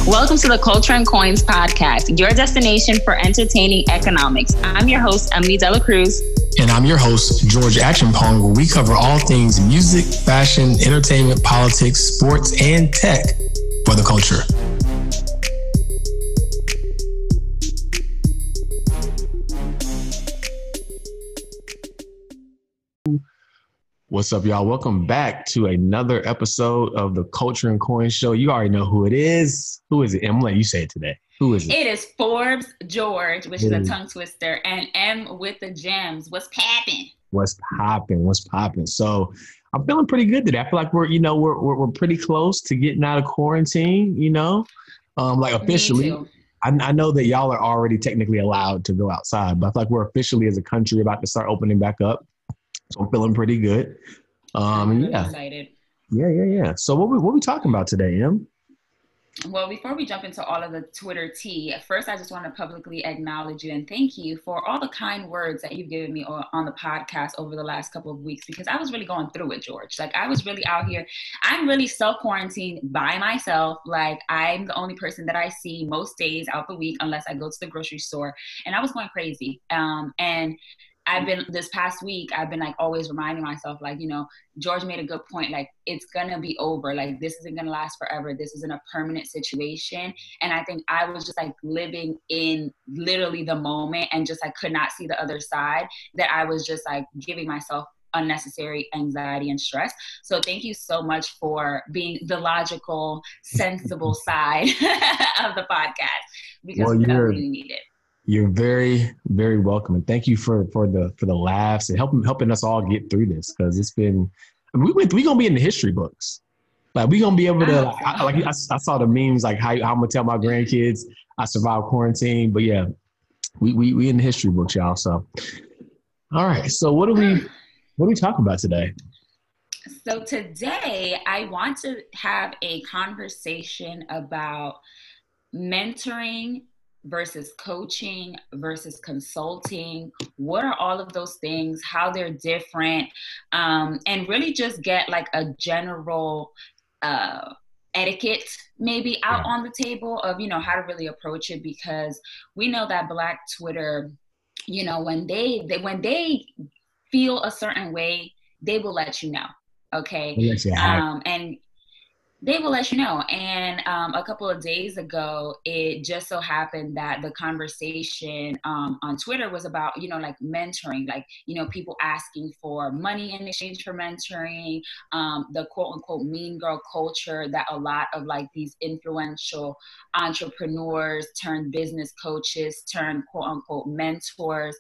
Welcome to the Culture and Coins podcast, your destination for entertaining economics. I'm your host, Emily Dela Cruz. And I'm your host, George Achenpong, where we cover all things music, fashion, entertainment, politics, sports, and tech for the culture. What's up, y'all? Welcome back to another episode of the Culture and Coins show. You already know who it is. Who is it? I'm letting you say it today. Who is it? It is Forbes George, which is a tongue twister, and M with the gems. What's poppin'? What's poppin'? So I'm feeling pretty good today. I feel like we're pretty close to getting out of quarantine, like officially. I know that y'all are already technically allowed to go outside, but I feel like we're officially as a country about to start opening back up. So I'm feeling pretty good. I'm really excited. Yeah. So what we talking about today, Em? Well, before we jump into all of the Twitter tea, first I just want to publicly acknowledge you and thank you for all the kind words that you've given me on the podcast over the last couple of weeks, because I was really going through it, George. Like, I was really out here. I'm really self-quarantined by myself. Like, I'm the only person that I see most days out the week unless I go to the grocery store. And I was going crazy. And this past week, I've been like always reminding myself, like, George made a good point. Like, it's going to be over. Like, this isn't going to last forever. This isn't a permanent situation. And I think I was just like living in literally the moment and just like could not see the other side, that I was just like giving myself unnecessary anxiety and stress. So thank you so much for being the logical, sensible side of the podcast, because I really need it. You're very, very welcome, and thank you for the laughs and helping us all get through this, because it's been we gonna be in the history books. Like, we gonna be able to I saw the memes like how I'm gonna tell my grandkids I survived quarantine. But yeah, we in the history books, y'all. So all right, so what are we talking about today? So today I want to have a conversation about mentoring versus coaching versus consulting. What are all of those things, how they're different, and really just get like a general etiquette maybe out on the table of, how to really approach it, because we know that Black Twitter, when they feel a certain way, they will let you know. Okay. And they will let you know. And a couple of days ago, it just so happened that the conversation on Twitter was about, like mentoring, like, people asking for money in exchange for mentoring, the quote unquote mean girl culture that a lot of like these influential entrepreneurs turned business coaches turned quote unquote mentors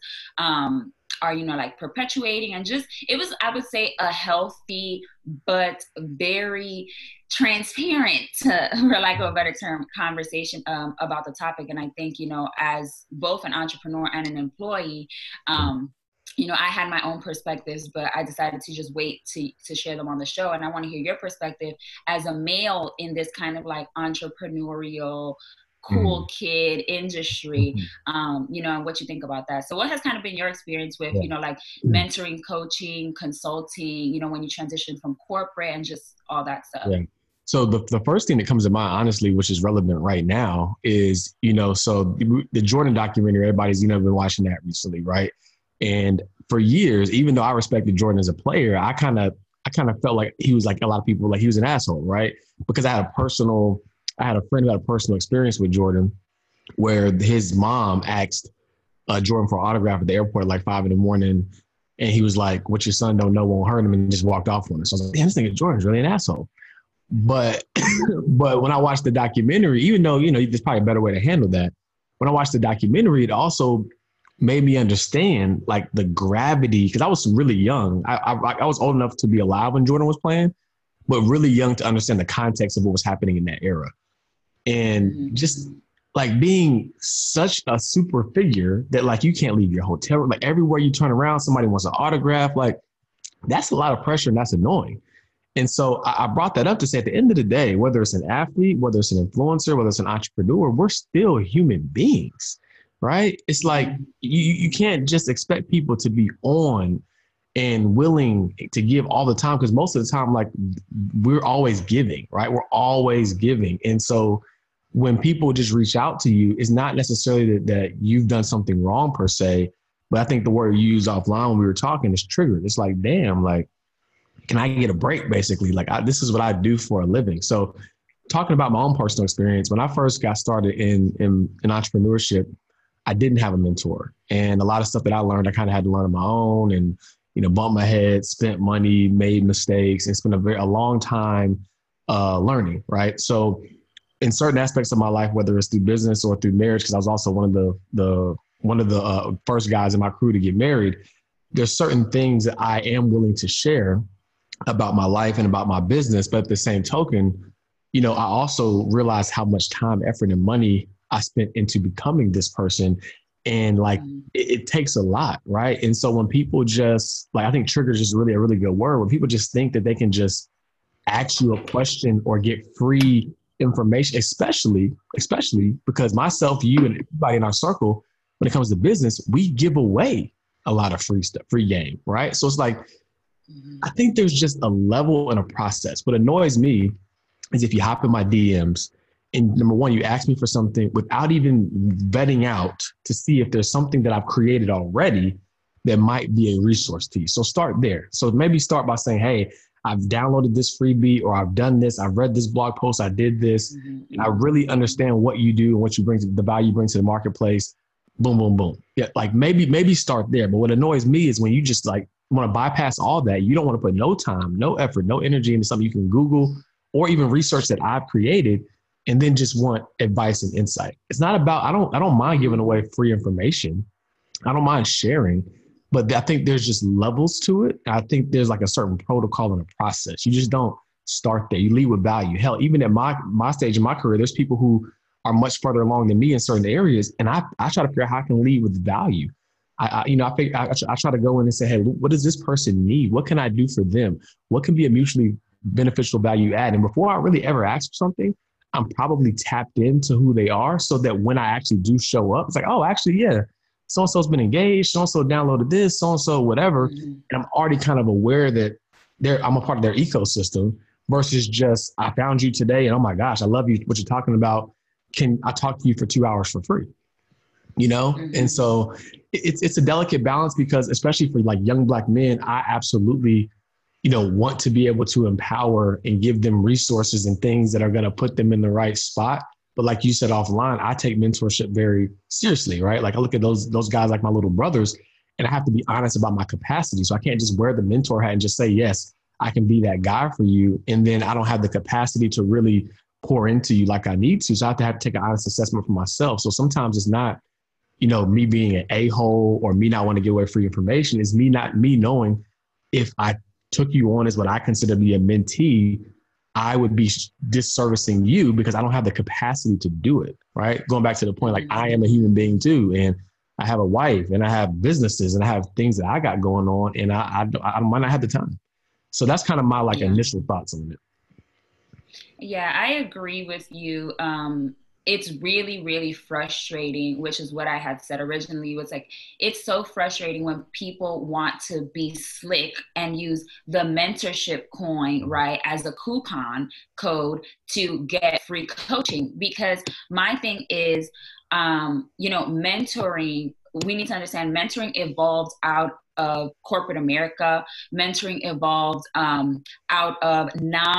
are, like perpetuating. And just, it was, I would say, a healthy but very transparent, for lack of a better term, conversation about the topic. And I think, as both an entrepreneur and an employee, I had my own perspectives, but I decided to just wait to share them on the show. And I want to hear your perspective as a male in this kind of like entrepreneurial cool kid industry, and what you think about that. So what has kind of been your experience with, like mentoring, coaching, consulting, when you transition from corporate and just all that stuff? Yeah. So the first thing that comes to mind, honestly, which is relevant right now is, so the Jordan documentary, everybody's, been watching that recently, right? And for years, even though I respected Jordan as a player, I kind of felt like he was like a lot of people, like he was an asshole, right? Because I had a friend who had a personal experience with Jordan where his mom asked Jordan for an autograph at the airport at like 5 a.m. And he was like, what your son don't know won't hurt him, and just walked off on us. So I was like, damn, this nigga Jordan's really an asshole. But when I watched the documentary, even though, there's probably a better way to handle that, when I watched the documentary, it also made me understand like the gravity, because I was really young. I was old enough to be alive when Jordan was playing, but really young to understand the context of what was happening in that era. And just like being such a super figure that like you can't leave your hotel room, like everywhere you turn around, somebody wants an autograph. Like, that's a lot of pressure, and that's annoying. And so I brought that up to say, at the end of the day, whether it's an athlete, whether it's an influencer, whether it's an entrepreneur, we're still human beings, right? It's like you can't just expect people to be on and willing to give all the time, because most of the time, like, we're always giving, right? We're always giving. And so when people just reach out to you, it's not necessarily that you've done something wrong per se, but I think the word you used offline when we were talking is triggered. It's like, damn, like, can I get a break? Basically, like this is what I do for a living. So talking about my own personal experience, when I first got started in entrepreneurship, I didn't have a mentor, and a lot of stuff that I learned, I kind of had to learn on my own, and bumped my head, spent money, made mistakes, and spent a long time learning. Right. So in certain aspects of my life, whether it's through business or through marriage, because I was also one of the first guys in my crew to get married, there's certain things that I am willing to share about my life and about my business. But at the same token, I also realized how much time, effort, and money I spent into becoming this person. And like, it takes a lot, right? And so when people just like, I think trigger is just really a really good word. When people just think that they can just ask you a question or get free information, especially because myself, you, and everybody in our circle, when it comes to business, we give away a lot of free stuff, free game, right? So it's like, I think there's just a level and a process. What annoys me is if you hop in my DMs and number one, you ask me for something without even vetting out to see if there's something that I've created already that might be a resource to you. So start there. So maybe start by saying, hey, I've downloaded this freebie, or I've done this, I've read this blog post, I did this, and I really understand what you do and what you bring to the value you bring to the marketplace. Boom, boom, boom. Yeah, like maybe start there. But what annoys me is when you just like want to bypass all that. You don't want to put no time, no effort, no energy into something you can Google or even research that I've created, and then just want advice and insight. It's not about, I don't mind giving away free information. I don't mind sharing, but I think there's just levels to it. I think there's like a certain protocol and a process. You just don't start there. You lead with value. Hell, even at my stage in my career, there's people who are much further along than me in certain areas. And I try to figure out how I can lead with value. I try to go in and say, hey, what does this person need? What can I do for them? What can be a mutually beneficial value add? And before I really ever ask for something, I'm probably tapped into who they are so that when I actually do show up, it's like, oh, actually, yeah, so-and-so's been engaged, so-and-so downloaded this, so-and-so, whatever. And I'm already kind of aware that I'm a part of their ecosystem versus just, I found you today and oh my gosh, I love you, what you're talking about. Can I talk to you for 2 hours for free? And so it's a delicate balance because especially for like young Black men, I absolutely, want to be able to empower and give them resources and things that are going to put them in the right spot. But like you said offline, I take mentorship very seriously, right? Like I look at those guys like my little brothers, and I have to be honest about my capacity. So I can't just wear the mentor hat and just say, yes, I can be that guy for you. And then I don't have the capacity to really pour into you like I need to. So I have to take an honest assessment for myself. So sometimes it's not, me being an a-hole or me not want to give away free information. Is me knowing if I took you on as what I consider to be a mentee, I would be disservicing you because I don't have the capacity to do it, right? Going back to the point, like I am a human being too. And I have a wife and I have businesses and I have things that I got going on and I might not have the time. So that's kind of my initial thoughts on it. Yeah, I agree with you. It's really, really frustrating, which is what I had said originally. Was like, it's so frustrating when people want to be slick and use the mentorship coin, right, as a coupon code to get free coaching. Because my thing is, mentoring, we need to understand mentoring evolved out of corporate America. Mentoring evolved out of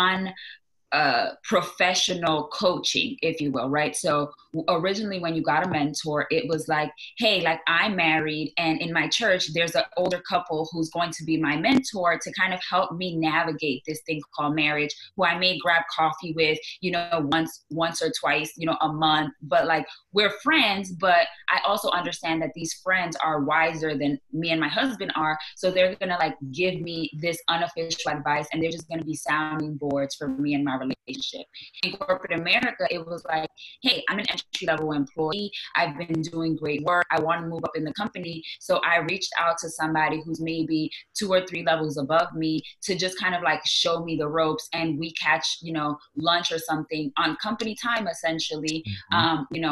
professional coaching, if you will, right? So originally when you got a mentor, it was like, hey, like I'm married and in my church, there's an older couple who's going to be my mentor to kind of help me navigate this thing called marriage, who I may grab coffee with, once or twice, a month, but like we're friends, but I also understand that these friends are wiser than me and my husband are. So they're going to like give me this unofficial advice and they're just going to be sounding boards for me and my relationship. In corporate America, it was like, hey, I'm an entry-level employee. I've been doing great work. I want to move up in the company. So I reached out to somebody who's maybe 2 or 3 levels above me to just kind of like show me the ropes, and we catch, lunch or something on company time, essentially,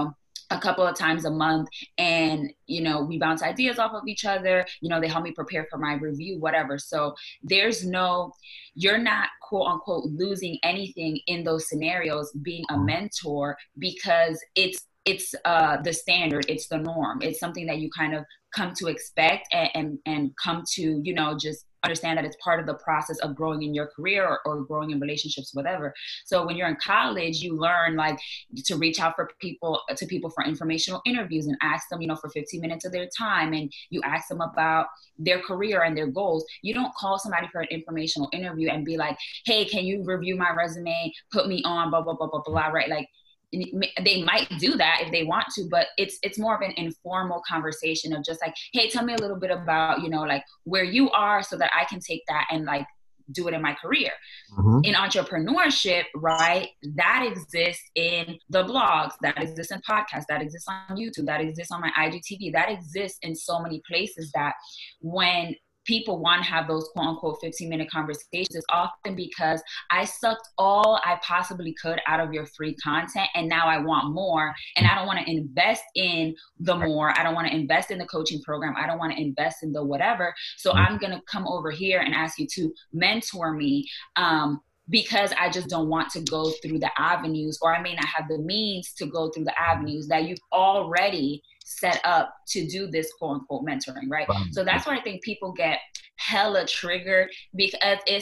a couple of times a month, and we bounce ideas off of each other. They help me prepare for my review, whatever. So you're not quote unquote losing anything in those scenarios being a mentor, because it's the standard, it's the norm, it's something that you kind of come to expect, and come to just understand that it's part of the process of growing in your career, or growing in relationships, whatever. So when you're in college, you learn like to reach out for people for informational interviews, and ask them for 15 minutes of their time, and you ask them about their career and their goals. You don't call somebody for an informational interview and be like, hey, can you review my resume, put me on, blah blah blah blah blah, right? Like, they might do that if they want to, but it's more of an informal conversation of just like, hey, tell me a little bit about like where you are, so that I can take that and like do it in my career. Mm-hmm. In entrepreneurship, right, that exists in the blogs, that exists in podcasts, that exists on YouTube, that exists on my IGTV, that exists in so many places, that when people want to have those quote unquote 15-minute conversations, it's often because I sucked all I possibly could out of your free content, and now I want more, and I don't want to invest in the more. I don't want to invest in the coaching program. I don't want to invest in the whatever. So I'm going to come over here and ask you to mentor me, because I just don't want to go through the avenues, or I may not have the means to go through the avenues that you've already set up to do this quote unquote mentoring, right? So that's where I think people get hella triggered, because it's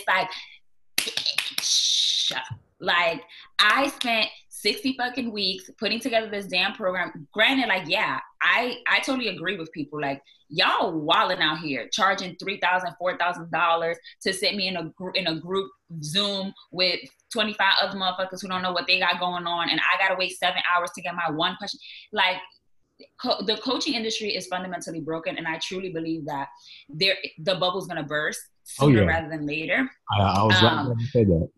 like I spent 60 fucking weeks putting together this damn program. Granted, like, yeah, I totally agree with people. Like, y'all wilding out here, charging $3,000, $4,000 to sit me in a group Zoom with 25 other motherfuckers who don't know what they got going on, and I gotta wait 7 hours to get my one question. Like, the coaching industry is fundamentally broken, and I truly believe that the bubble's gonna burst sooner rather than later. I was right to say that.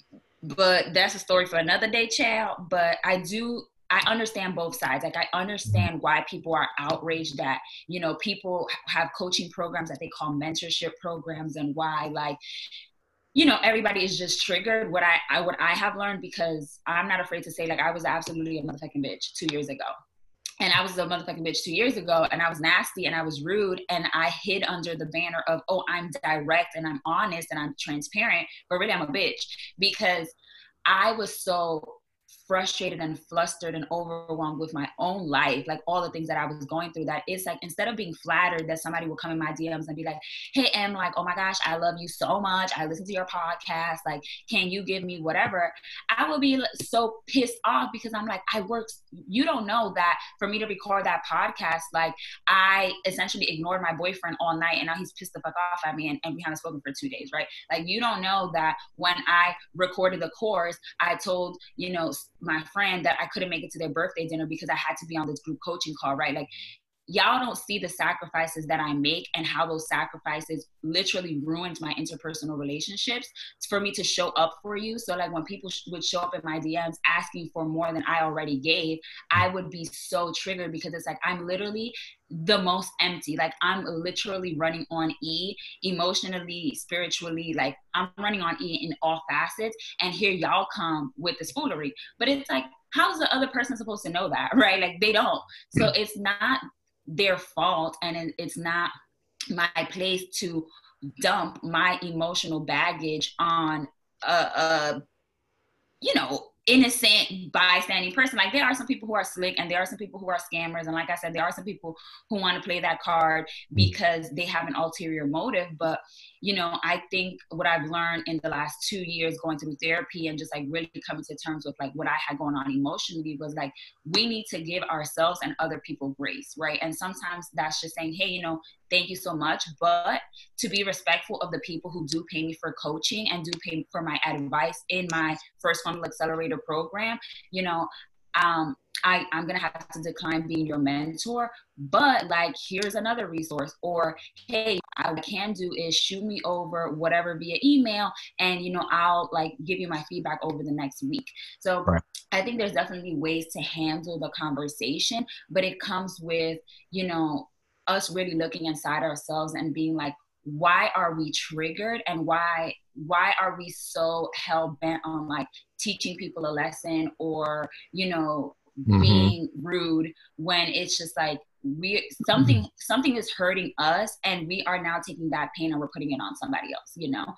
But that's a story for another day, child. But I understand both sides. Like, I understand why people are outraged that, people have coaching programs that they call mentorship programs, and why, like, everybody is just triggered. What I have learned, because I'm not afraid to say, like, I was absolutely a motherfucking bitch 2 years ago. And I was a motherfucking bitch 2 years ago, and I was nasty and I was rude, and I hid under the banner of, oh, I'm direct and I'm honest and I'm transparent, but really I'm a bitch, because I was so frustrated and flustered and overwhelmed with my own life, like all the things that I was going through, that it's like, instead of being flattered that somebody will come in my DMs and be like, hey, Em, like, oh my gosh, I love you so much, I listen to your podcast, like, can you give me whatever? I will be so pissed off, because I'm like, you don't know that for me to record that podcast, like, I essentially ignored my boyfriend all night, and now he's pissed the fuck off at me, and we haven't spoken for 2 days, right? Like, you don't know that when I recorded the course, I told, my friend that I couldn't make it to their birthday dinner because I had to be on this group coaching call, right? Like, y'all don't see the sacrifices that I make, and how those sacrifices literally ruined my interpersonal relationships for me to show up for you. So like, when people would show up in my DMs asking for more than I already gave, I would be so triggered, because it's like, I'm literally the most empty. Like, I'm literally running on E, emotionally, spiritually, like, I'm running on E in all facets. And here y'all come with this foolery. But it's like, how's the other person supposed to know that, right? Like, they don't. So it's not their fault, and it's not my place to dump my emotional baggage on a innocent bystanding person. Like, there are some people who are slick, and there are some people who are scammers, and like I said, there are some people who want to play that card because they have an ulterior motive. But I think what I've learned in the last 2 years going through therapy, and just like really coming to terms with like what I had going on emotionally, was like, we need to give ourselves and other people grace, right? And sometimes that's just saying, hey, thank you so much, but to be respectful of the people who do pay me for coaching and do pay me for my advice in my First Funnel Accelerator program, I'm going to have to decline being your mentor, but like, here's another resource. Or, hey, what I can do is shoot me over whatever via email, and, I'll like give you my feedback over the next week. So I think there's definitely ways to handle the conversation, but it comes with, us really looking inside ourselves and being like, why are we triggered, and why are we so hell bent on like teaching people a lesson, or being rude, when it's just like something is hurting us, and we are now taking that pain and we're putting it on somebody else, you know.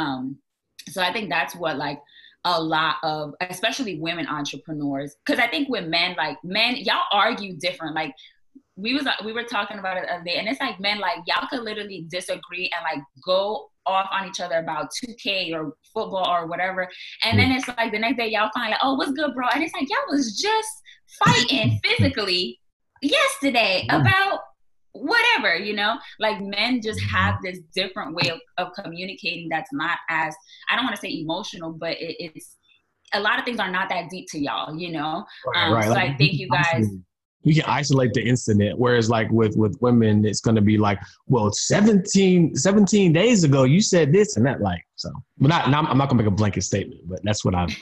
So I think that's what, like, a lot of, especially women entrepreneurs, because I think with men, like, men, y'all argue different. Like, we were talking about it the other day, and it's like, men, like, y'all could literally disagree and like go off on each other about 2K or football or whatever, and then it's like the next day y'all find like, oh, what's good, bro? And it's like, y'all was just fighting physically yesterday about whatever, you know. Like, men just have this different way of communicating that's not as, I don't want to say emotional, but it's, a lot of things are not that deep to y'all, you know. Right. So Like, I think you guys, we can isolate the incident, whereas like with women, it's going to be like, well, 17 days ago you said this and that, like, so. But I'm not going to make a blanket statement, but that's what I've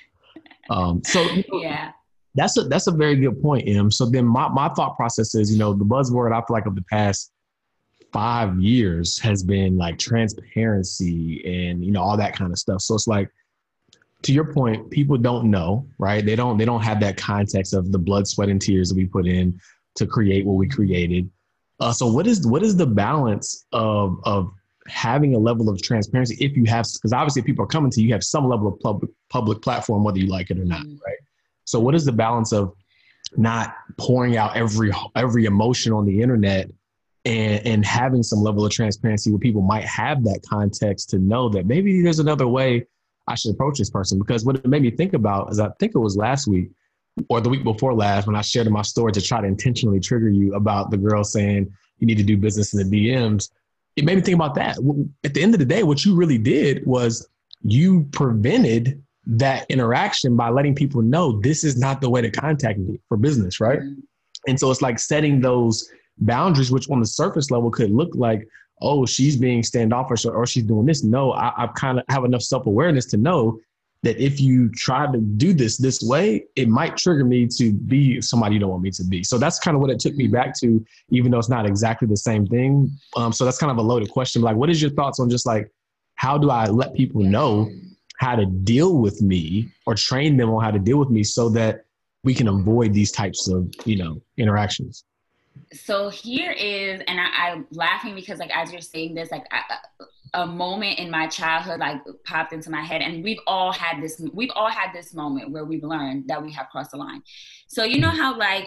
so yeah, that's a very good point, Em. So then my thought process is, you know, the buzzword I feel like of the past 5 years has been like transparency and, you know, all that kind of stuff. So it's like, to your point, people don't know, right? They don't have that context of the blood, sweat, and tears that we put in to create what we created. So what is the balance of having a level of transparency, if you have, because obviously if people are coming to you, you have some level of public platform, whether you like it or not, right? So what is the balance of not pouring out every emotion on the internet, and having some level of transparency where people might have that context to know that maybe there's another way I should approach this person? Because what it made me think about is, I think it was last week or the week before last, when I shared in my story to try to intentionally trigger you about the girl saying you need to do business in the DMs. It made me think about that. At the end of the day, what you really did was you prevented that interaction by letting people know this is not the way to contact me for business, right? Mm-hmm. And so it's like setting those boundaries, which on the surface level could look like, oh, she's being standoffish or she's doing this. No, I kind of have enough self-awareness to know that if you try to do this way, it might trigger me to be somebody you don't want me to be. So that's kind of what it took me back to, even though it's not exactly the same thing. So that's kind of a loaded question. Like, what is your thoughts on just like, how do I let people know how to deal with me, or train them on how to deal with me, so that we can avoid these types of, you know, interactions? So here is, and I'm laughing because, like, as you're saying this, like, a moment in my childhood like popped into my head, and we've all had this moment where we've learned that we have crossed the line. So you know how, like,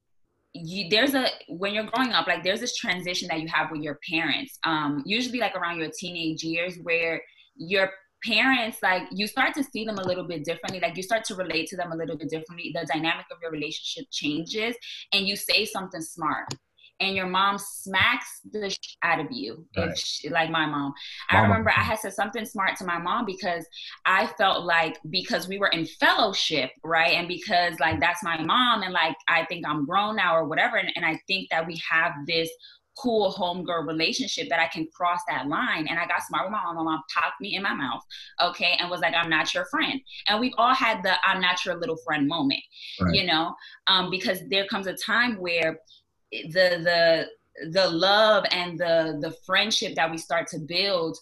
when you're growing up, like, there's this transition that you have with your parents, usually like around your teenage years, where your parents, like, you start to see them a little bit differently, like you start to relate to them a little bit differently. The dynamic of your relationship changes, and you say something smart, and your mom smacks the shit out of you. Right. Like my mom. I remember I had said something smart to my mom because I felt like, because we were in fellowship, right? And because, like, that's my mom, and like, I think I'm grown now or whatever. And I think that we have this cool homegirl relationship that I can cross that line. And I got smart with my mom. My mom popped me in my mouth, okay, and was like, I'm not your friend. And we've all had the I'm not your little friend moment, right. You know, because there comes a time where the love and the friendship that we start to build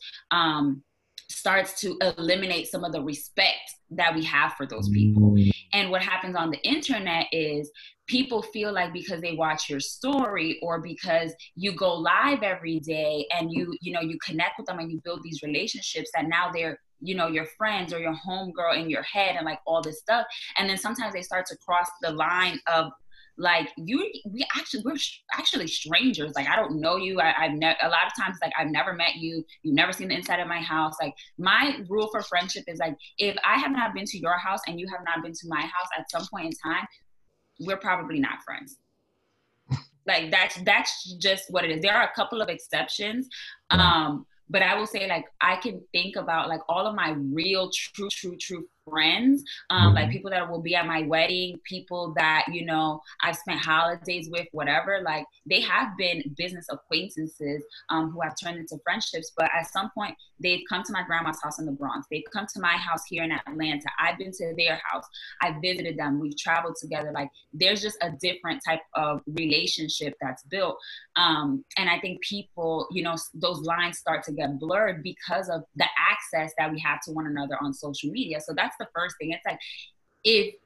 starts to eliminate some of the respect that we have for those people. And what happens on the internet is people feel like because they watch your story, or because you go live every day and you connect with them and you build these relationships, that now they're, you know, your friends or your homegirl in your head and like all this stuff. And then sometimes they start to cross the line of, like, we're actually strangers. Like, I don't know you. I've never, a lot of times, like, I've never met you. You've never seen the inside of my house. Like, my rule for friendship is, like, if I have not been to your house and you have not been to my house at some point in time, we're probably not friends. Like, that's just what it is. There are a couple of exceptions. But I will say, like, I can think about, like, all of my real, true friends, like people that will be at my wedding, people that, you know, I've spent holidays with, whatever. Like, they have been business acquaintances who have turned into friendships. But at some point, they've come to my grandma's house in the Bronx. They've come to my house here in Atlanta. I've been to their house. I've visited them. We've traveled together. Like, there's just a different type of relationship that's built. And I think people, you know, those lines start to get blurred because of the access that we have to one another on social media. So that's the first thing. It's like, if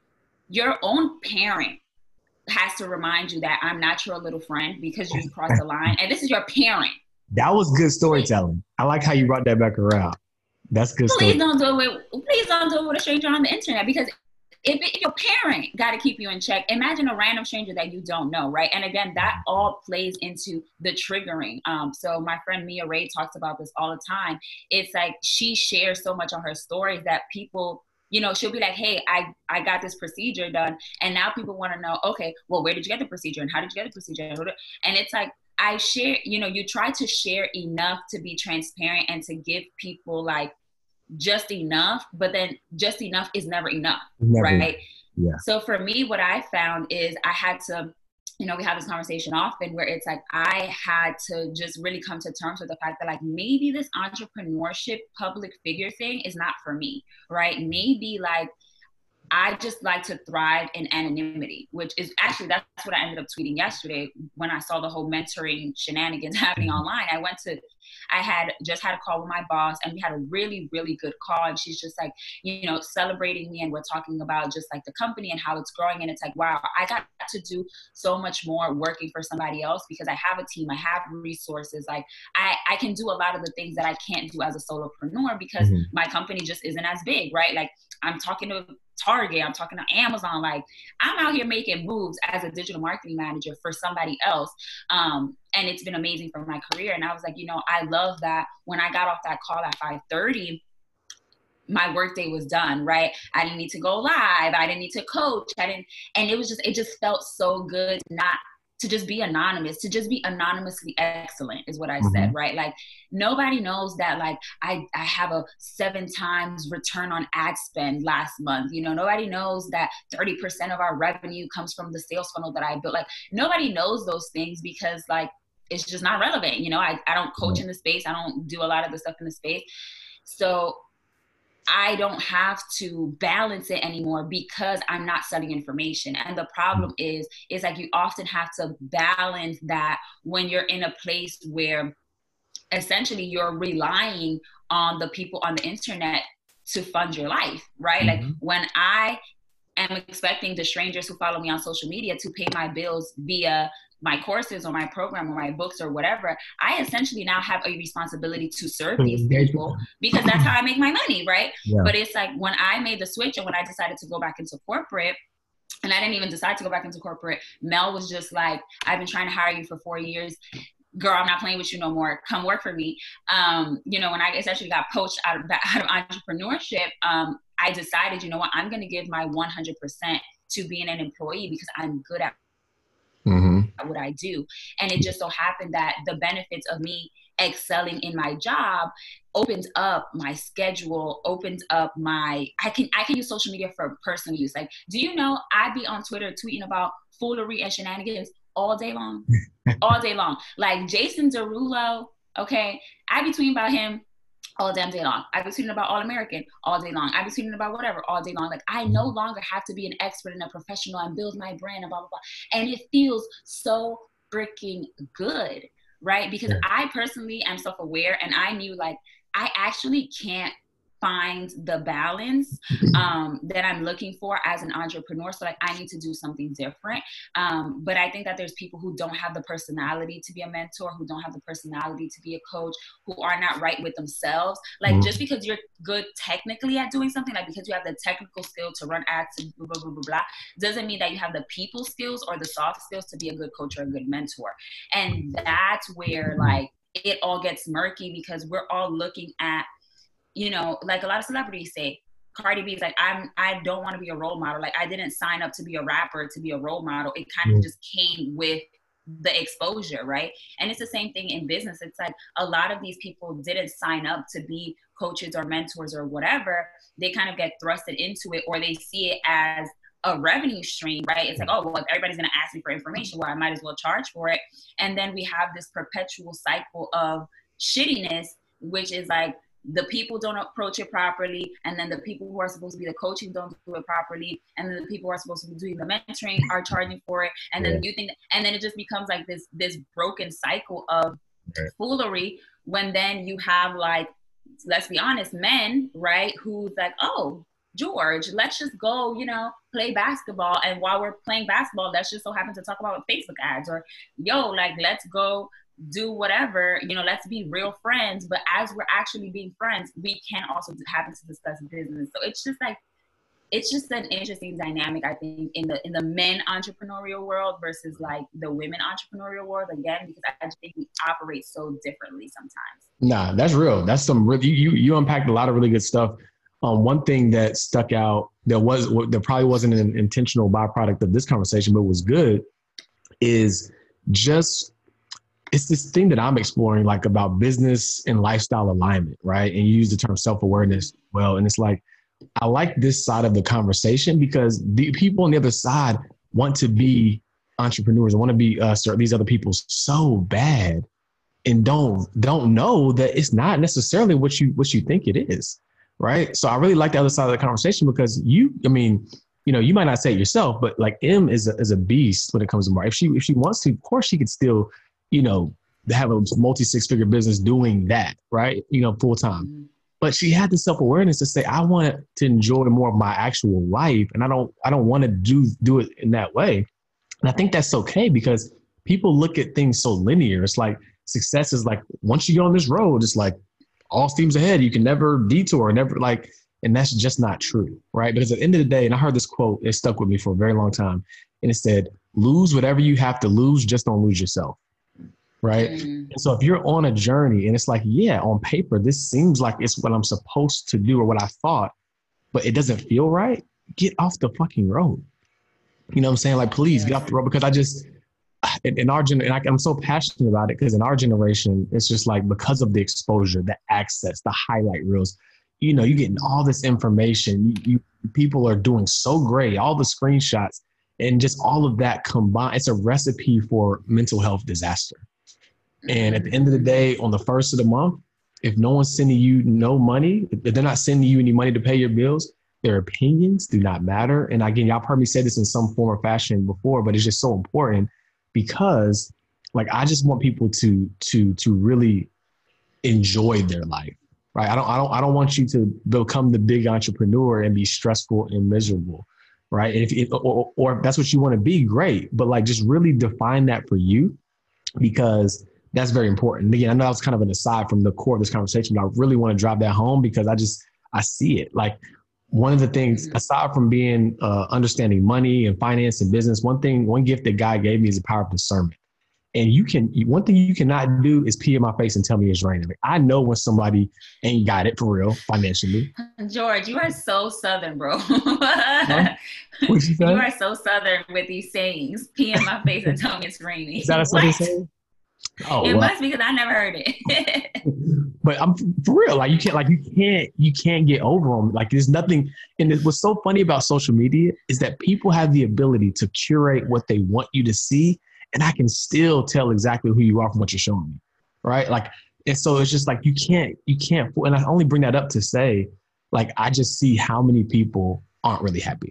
your own parent has to remind you that I'm not your little friend because you crossed the line. And this is your parent. That was good storytelling. I like how you brought that back around. That's good Please story. don't do it. Please don't do it with a stranger on the internet, because if your parent got to keep you in check, imagine a random stranger that you don't know, right? And again, that all plays into the triggering. So my friend Mia Ray talks about this all the time. It's like she shares so much on her stories that people, you know, she'll be like, hey, I got this procedure done. And now people want to know, okay, well, where did you get the procedure? And how did you get the procedure? And it's like, I share, you know, you try to share enough to be transparent and to give people like just enough, but then just enough is never enough, right? Yeah. So for me, what I found is I had to, you know, we have this conversation often where it's like I had to just really come to terms with the fact that like maybe this entrepreneurship public figure thing is not for me, right? Maybe like I just like to thrive in anonymity, which is actually, that's what I ended up tweeting yesterday when I saw the whole mentoring shenanigans happening online. I had just had a call with my boss, and we had a really, really good call. And she's just like, you know, celebrating me. And we're talking about just like the company and how it's growing. And it's like, wow, I got to do so much more working for somebody else because I have a team, I have resources. Like I can do a lot of the things that I can't do as a solopreneur because my company just isn't as big, right? Like I'm talking to Target, I'm talking to Amazon. Like I'm out here making moves as a digital marketing manager for somebody else. And it's been amazing for my career. And I was like, you know, I love that when I got off that call at 5:30, my workday was done, right? I didn't need to go live. I didn't need to coach. And it just felt so good not to just be anonymous, to just be anonymously excellent is what I said, right? Like nobody knows that like I have a 7 times return on ad spend last month. You know, nobody knows that 30% of our revenue comes from the sales funnel that I built. Like nobody knows those things because like, it's just not relevant. You know, I don't coach in the space. I don't do a lot of the stuff in the space. So I don't have to balance it anymore because I'm not selling information. And the problem is like you often have to balance that when you're in a place where essentially you're relying on the people on the internet to fund your life, right? Like when I am expecting the strangers who follow me on social media to pay my bills via my courses or my program or my books or whatever, I essentially now have a responsibility to serve these people because that's how I make my money, right? Yeah. But it's like when I made the switch and when I decided to go back into corporate, and I didn't even decide to go back into corporate, Mel was just like, I've been trying to hire you for 4 years. Girl, I'm not playing with you no more. Come work for me. You know, when I essentially got poached out of entrepreneurship, I decided, you know what, I'm going to give my 100% to being an employee because I'm good at what I do. And it just so happened that the benefits of me excelling in my job opens up my schedule, opens up my, I can use social media for personal use. Like, do you know I be on Twitter tweeting about foolery and shenanigans all day long? All day long. Like Jason Derulo, okay, I be tweeting about him all damn day long. I be tweeting about All American all day long. I be tweeting about whatever all day long. Like I no longer have to be an expert and a professional and build my brand and blah, blah, blah. And it feels so freaking good, right? Because I personally am self-aware and I knew like, I actually can't find the balance that I'm looking for as an entrepreneur. So like I need to do something different. But I think that there's people who don't have the personality to be a mentor, who don't have the personality to be a coach, who are not right with themselves. Like just because you're good technically at doing something, like because you have the technical skill to run ads and blah, blah, blah, blah, blah, doesn't mean that you have the people skills or the soft skills to be a good coach or a good mentor. And that's where like it all gets murky because we're all looking at, you know, like a lot of celebrities say, Cardi B is like, I don't want to be a role model. Like I didn't sign up to be a rapper, to be a role model. It kind of just came with the exposure, right? And it's the same thing in business. It's like a lot of these people didn't sign up to be coaches or mentors or whatever. They kind of get thrusted into it, or they see it as a revenue stream, right? It's like, oh, well, if everybody's going to ask me for information, well, I might as well charge for it. And then we have this perpetual cycle of shittiness, which is like, the people don't approach it properly, and then the people who are supposed to be the coaching don't do it properly, and then the people who are supposed to be doing the mentoring are charging for it, and then you think, and then it just becomes like this broken cycle of foolery. When then you have like, let's be honest, men, right, who's like, oh, George, let's just go, play basketball. And while we're playing basketball, let's just so happen to talk about Facebook ads, or yo, like, let's go do whatever, let's be real friends. But as we're actually being friends, we can also happen to discuss business. So it's just an interesting dynamic, I think, in the men entrepreneurial world versus like the women entrepreneurial world, again, because I just think we operate so differently sometimes. Nah, that's real. That's some really, you unpacked a lot of really good stuff. One thing that stuck out, there probably wasn't an intentional byproduct of this conversation, but was good, is just, it's this thing that I'm exploring, like, about business and lifestyle alignment, right? And you use the term self-awareness well. And it's like, I like this side of the conversation because the people on the other side want to be entrepreneurs, want to be us or these other people so bad, and don't know that it's not necessarily what you think it is, right? So I really like the other side of the conversation because you might not say it yourself, but like M is a beast when it comes to marketing. If she wants to, of course she could still, have a multi-six-figure business doing that, right? Full time. Mm-hmm. But she had the self-awareness to say, I want to enjoy more of my actual life. And I don't want to do it in that way. And I think that's okay because people look at things so linear. It's like success is like, once you go on this road, it's like all steams ahead. You can never detour, and that's just not true, right? Because at the end of the day, and I heard this quote, it stuck with me for a very long time. And it said, lose whatever you have to lose, just don't lose yourself. Right. Mm. And so if you're on a journey and it's like, yeah, on paper, this seems like it's what I'm supposed to do or what I thought, but it doesn't feel right. Get off the fucking road. You know what I'm saying? Like, please get off the road, because I just, in our generation, and I'm so passionate about it because in our generation, it's just like, because of the exposure, the access, the highlight reels, you're getting all this information. People are doing so great, all the screenshots and just all of that combined. It's a recipe for mental health disaster. And at the end of the day, on the first of the month, if no one's sending you no money, if they're not sending you any money to pay your bills, their opinions do not matter. And again, y'all heard me say this in some form or fashion before, but it's just so important because, like, I just want people to really enjoy their life, right? I don't want you to become the big entrepreneur and be stressful and miserable, right? And or if that's what you want to be, great. But like, just really define that for you, because that's very important. Again, I know that was kind of an aside from the core of this conversation, but I really want to drive that home because I see it. Like, one of the things, aside from being understanding money and finance and business, one gift that God gave me is the power of discernment. And one thing you cannot do is pee in my face and tell me it's raining. Like, I know when somebody ain't got it for real financially. George, you are so Southern, bro. Huh? What'd you say? You are so Southern with these sayings. Pee in my face and tell me it's raining. Is that a Southern saying? Oh, it must be because I never heard it. But I'm for real. Like, you can't get over them. Like, there's nothing. And what's so funny about social media is that people have the ability to curate what they want you to see. And I can still tell exactly who you are from what you're showing me. Right. Like, and so it's just like, you can't. And I only bring that up to say, like, I just see how many people aren't really happy.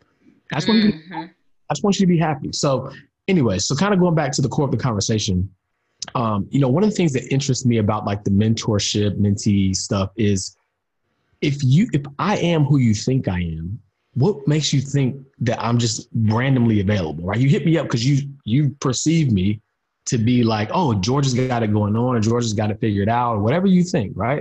I just want you to be happy. So anyway, so kind of going back to the core of the conversation, one of the things that interests me about like the mentorship, mentee stuff is if I am who you think I am, what makes you think that I'm just randomly available, right? You hit me up because you perceive me to be like, oh, George has got it going on, or George has got it figured out, or whatever you think, right?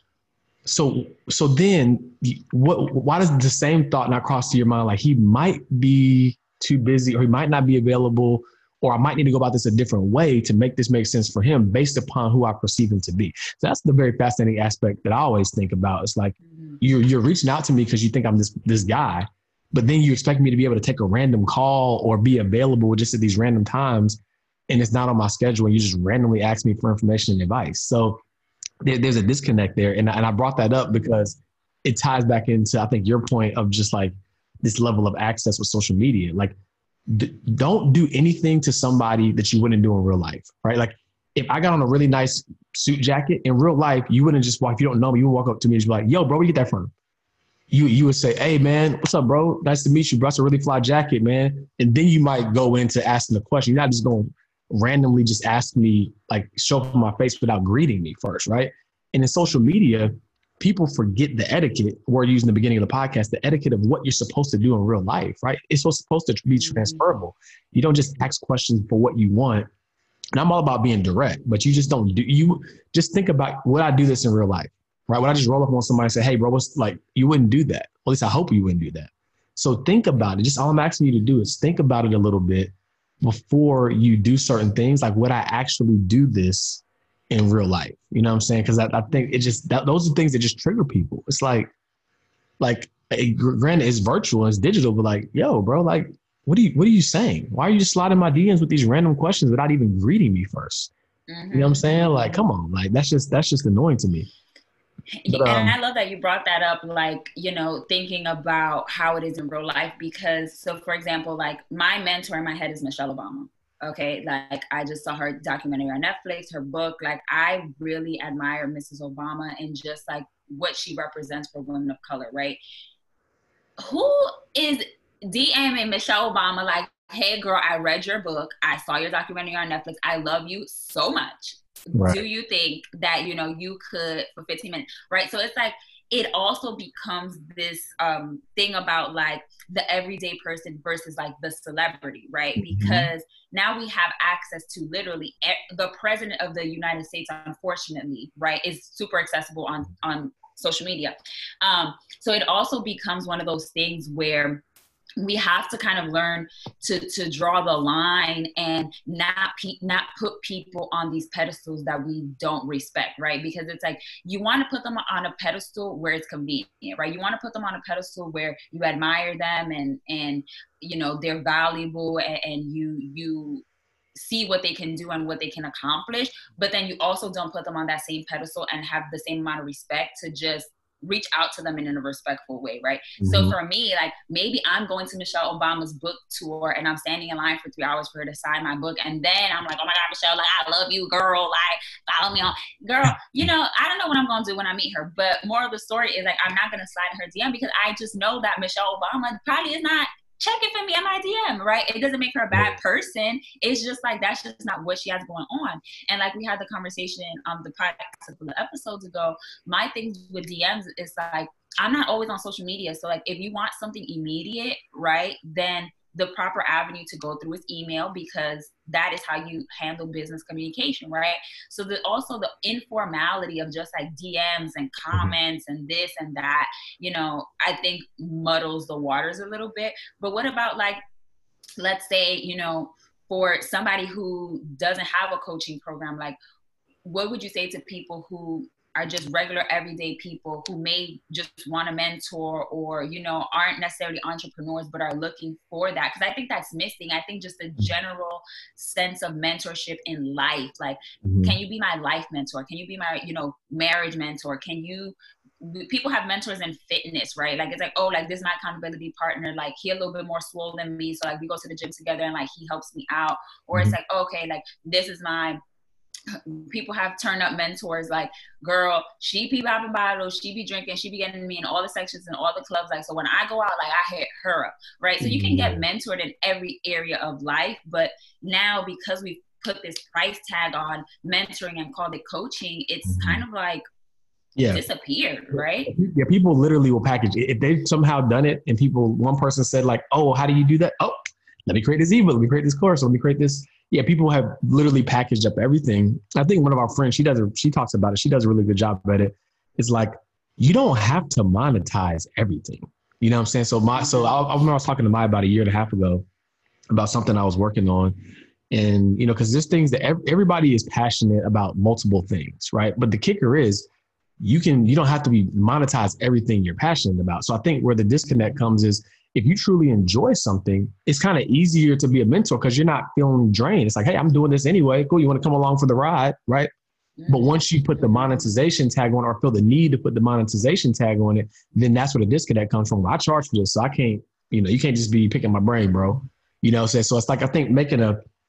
So then why does the same thought not cross to your mind? Like, he might be too busy, or he might not be available, or I might need to go about this a different way to make this make sense for him based upon who I perceive him to be. So that's the very fascinating aspect that I always think about. It's like, you're reaching out to me because you think I'm this guy, but then you expect me to be able to take a random call or be available just at these random times, and it's not on my schedule, and you just randomly ask me for information and advice. So there's a disconnect there. And I brought that up because it ties back into, I think, your point of just like this level of access with social media. Like, don't do anything to somebody that you wouldn't do in real life, right? Like, if I got on a really nice suit jacket in real life, you wouldn't just walk, if you don't know me, you would walk up to me and be like, yo, bro, where you get that from? You would say, hey man, what's up, bro? Nice to meet you, bro. It's a really fly jacket, man. And then you might go into asking the question. You're not just going to randomly just ask me, like, show up in my face without greeting me first, right? And in social media, people forget the etiquette, word used in the beginning of the podcast, the etiquette of what you're supposed to do in real life, right? It's supposed to be transferable. You don't just ask questions for what you want. And I'm all about being direct, but you just don't do, you just think about, would I do this in real life, right? Would I just roll up on somebody and say, hey, bro, what's like, you wouldn't do that. At least I hope you wouldn't do that. So think about it. Just all I'm asking you to do is think about it a little bit before you do certain things. Like, would I actually do this in real life? You know what I'm saying? Because I think it just, those are things that just trigger people. It's like granted, it's virtual, it's digital, but like, yo, bro, like, what are you saying? Why are you just sliding my DMs with these random questions without even greeting me first? You know what I'm saying? Like, come on, like that's just annoying to me. But, and I love that you brought that up, like, thinking about how it is in real life, because so for example, like my mentor in my head is Michelle Obama. Okay. Like I just saw her documentary on Netflix, her book. Like I really admire Mrs. Obama and just like what she represents for women of color, right? Who is DMing Michelle Obama like, hey girl, I read your book. I saw your documentary on Netflix. I love you so much. Right. Do you think that, you could for 15 minutes, right? So it's like, it also becomes this thing about like the everyday person versus like the celebrity, right? Because now we have access to literally the president of the United States, unfortunately, right, is super accessible on social media. So it also becomes one of those things where we have to kind of learn to draw the line and not put people on these pedestals that we don't respect, right? Because it's like, you want to put them on a pedestal where it's convenient, right? You want to put them on a pedestal where you admire them and they're valuable and you see what they can do and what they can accomplish. But then you also don't put them on that same pedestal and have the same amount of respect to just reach out to them in a respectful way, right? So for me, like maybe I'm going to Michelle Obama's book tour and I'm standing in line for 3 hours for her to sign my book, and then I'm like, oh my God, Michelle, like I love you, girl, like follow me on, girl. I don't know what I'm gonna do when I meet her, but more of the story is like I'm not gonna slide her DM because I just know that Michelle Obama probably is not checking for me on my DM, right? It doesn't make her a bad person. It's just like, that's just not what she has going on. And like we had the conversation on the podcast a couple of episodes ago, my things with DMs is like, I'm not always on social media. So like, if you want something immediate, right, then the proper avenue to go through is email, because that is how you handle business communication, right? So also the informality of just like DMs and comments and this and that, I think muddles the waters a little bit. But what about like, let's say, for somebody who doesn't have a coaching program, like what would you say to people who are just regular everyday people who may just want a mentor or, aren't necessarily entrepreneurs, but are looking for that? Because I think that's missing. I think just a general sense of mentorship in life. Like, can you be my life mentor? Can you be my, marriage mentor? People have mentors in fitness, right? Like, it's like, oh, like this is my accountability partner. Like he a little bit more swole than me. So like we go to the gym together and like, he helps me out. Or it's like, okay, like this is people have turned up mentors, like, girl, she be popping bottles, she be drinking, she be getting me in all the sections and all the clubs. Like, so when I go out, like I hit her up, right? So you can get mentored in every area of life. But now because we've put this price tag on mentoring and called it coaching, it's kind of like disappeared, right? Yeah, people literally will package it. If they've somehow done it and one person said like, oh, how do you do that? Oh, let me create this ebook, let me create this course, let me create this. Yeah, people have literally packaged up everything. I think one of our friends, she talks about it. She does a really good job at it. It's like, you don't have to monetize everything. You know what I'm saying? So I remember I was talking to Maya about a year and a half ago about something I was working on. And, because there's things that everybody is passionate about multiple things, right? But the kicker is you don't have to monetize everything you're passionate about. So I think where the disconnect comes is, if you truly enjoy something, it's kind of easier to be a mentor because you're not feeling drained. It's like, hey, I'm doing this anyway. Cool. You want to come along for the ride, right? But once you put the monetization tag on or feel the need to put the monetization tag on it, then that's where the disconnect comes from. I charge for this, so I can't, you can't just be picking my brain, bro. So it's like, I think making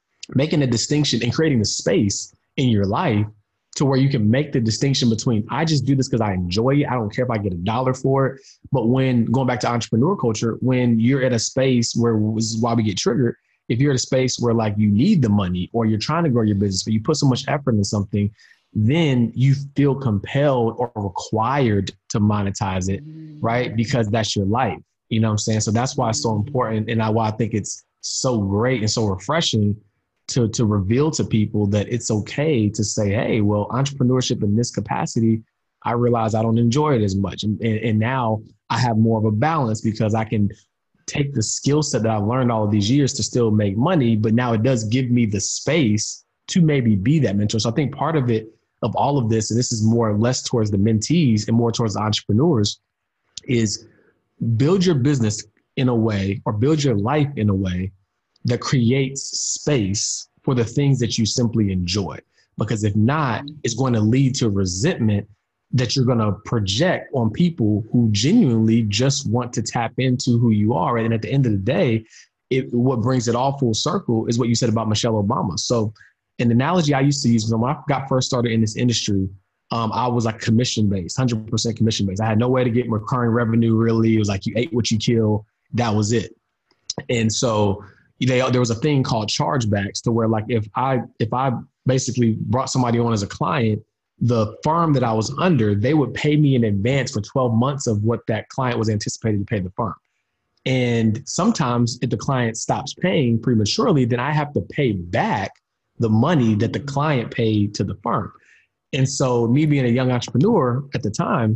a distinction and creating the space in your life to where you can make the distinction between, I just do this because I enjoy it. I don't care if I get $1 for it. But when going back to entrepreneur culture, when you're at a space where, this is why we get triggered, if you're at a space where like you need the money or you're trying to grow your business, but you put so much effort into something, then you feel compelled or required to monetize it, right? Because that's your life. You know what I'm saying? So that's why it's so important. And why I think it's so great and so refreshing to reveal to people that it's okay to say, hey, well, entrepreneurship in this capacity, I realize I don't enjoy it as much. And now I have more of a balance because I can take the skill set that I've learned all of these years to still make money, but now it does give me the space to maybe be that mentor. So I think part of it, of all of this, and this is more or less towards the mentees and more towards the entrepreneurs, is build your business in a way, or build your life in a way that creates space for the things that you simply enjoy. Because if not, it's going to lead to resentment that you're going to project on people who genuinely just want to tap into who you are. And at the end of the day, what brings it all full circle is what you said about Michelle Obama. So an analogy I used to use when I got first started in this industry, I was like commission-based, 100% commission-based. I had no way to get recurring revenue, really. It was like you ate what you kill. That was it. And so there was a thing called chargebacks, to where like if I basically brought somebody on as a client, the firm that I was under, they would pay me in advance for 12 months of what that client was anticipated to pay the firm. And sometimes if the client stops paying prematurely, then I have to pay back the money that the client paid to the firm. And so me being a young entrepreneur at the time,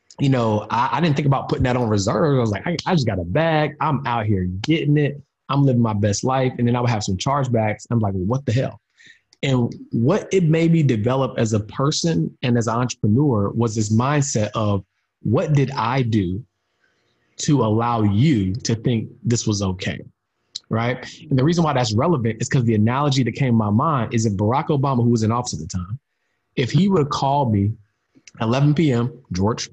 I didn't think about putting that on reserve. I was like, I just got a bag. I'm out here getting it. I'm living my best life. And then I would have some chargebacks. I'm like, well, what the hell? And what it made me develop as a person and as an entrepreneur was this mindset of, what did I do to allow you to think this was okay? Right. And the reason why that's relevant is because the analogy that came to my mind is, if Barack Obama, who was in office at the time, if he would have called me at 11 p.m., George,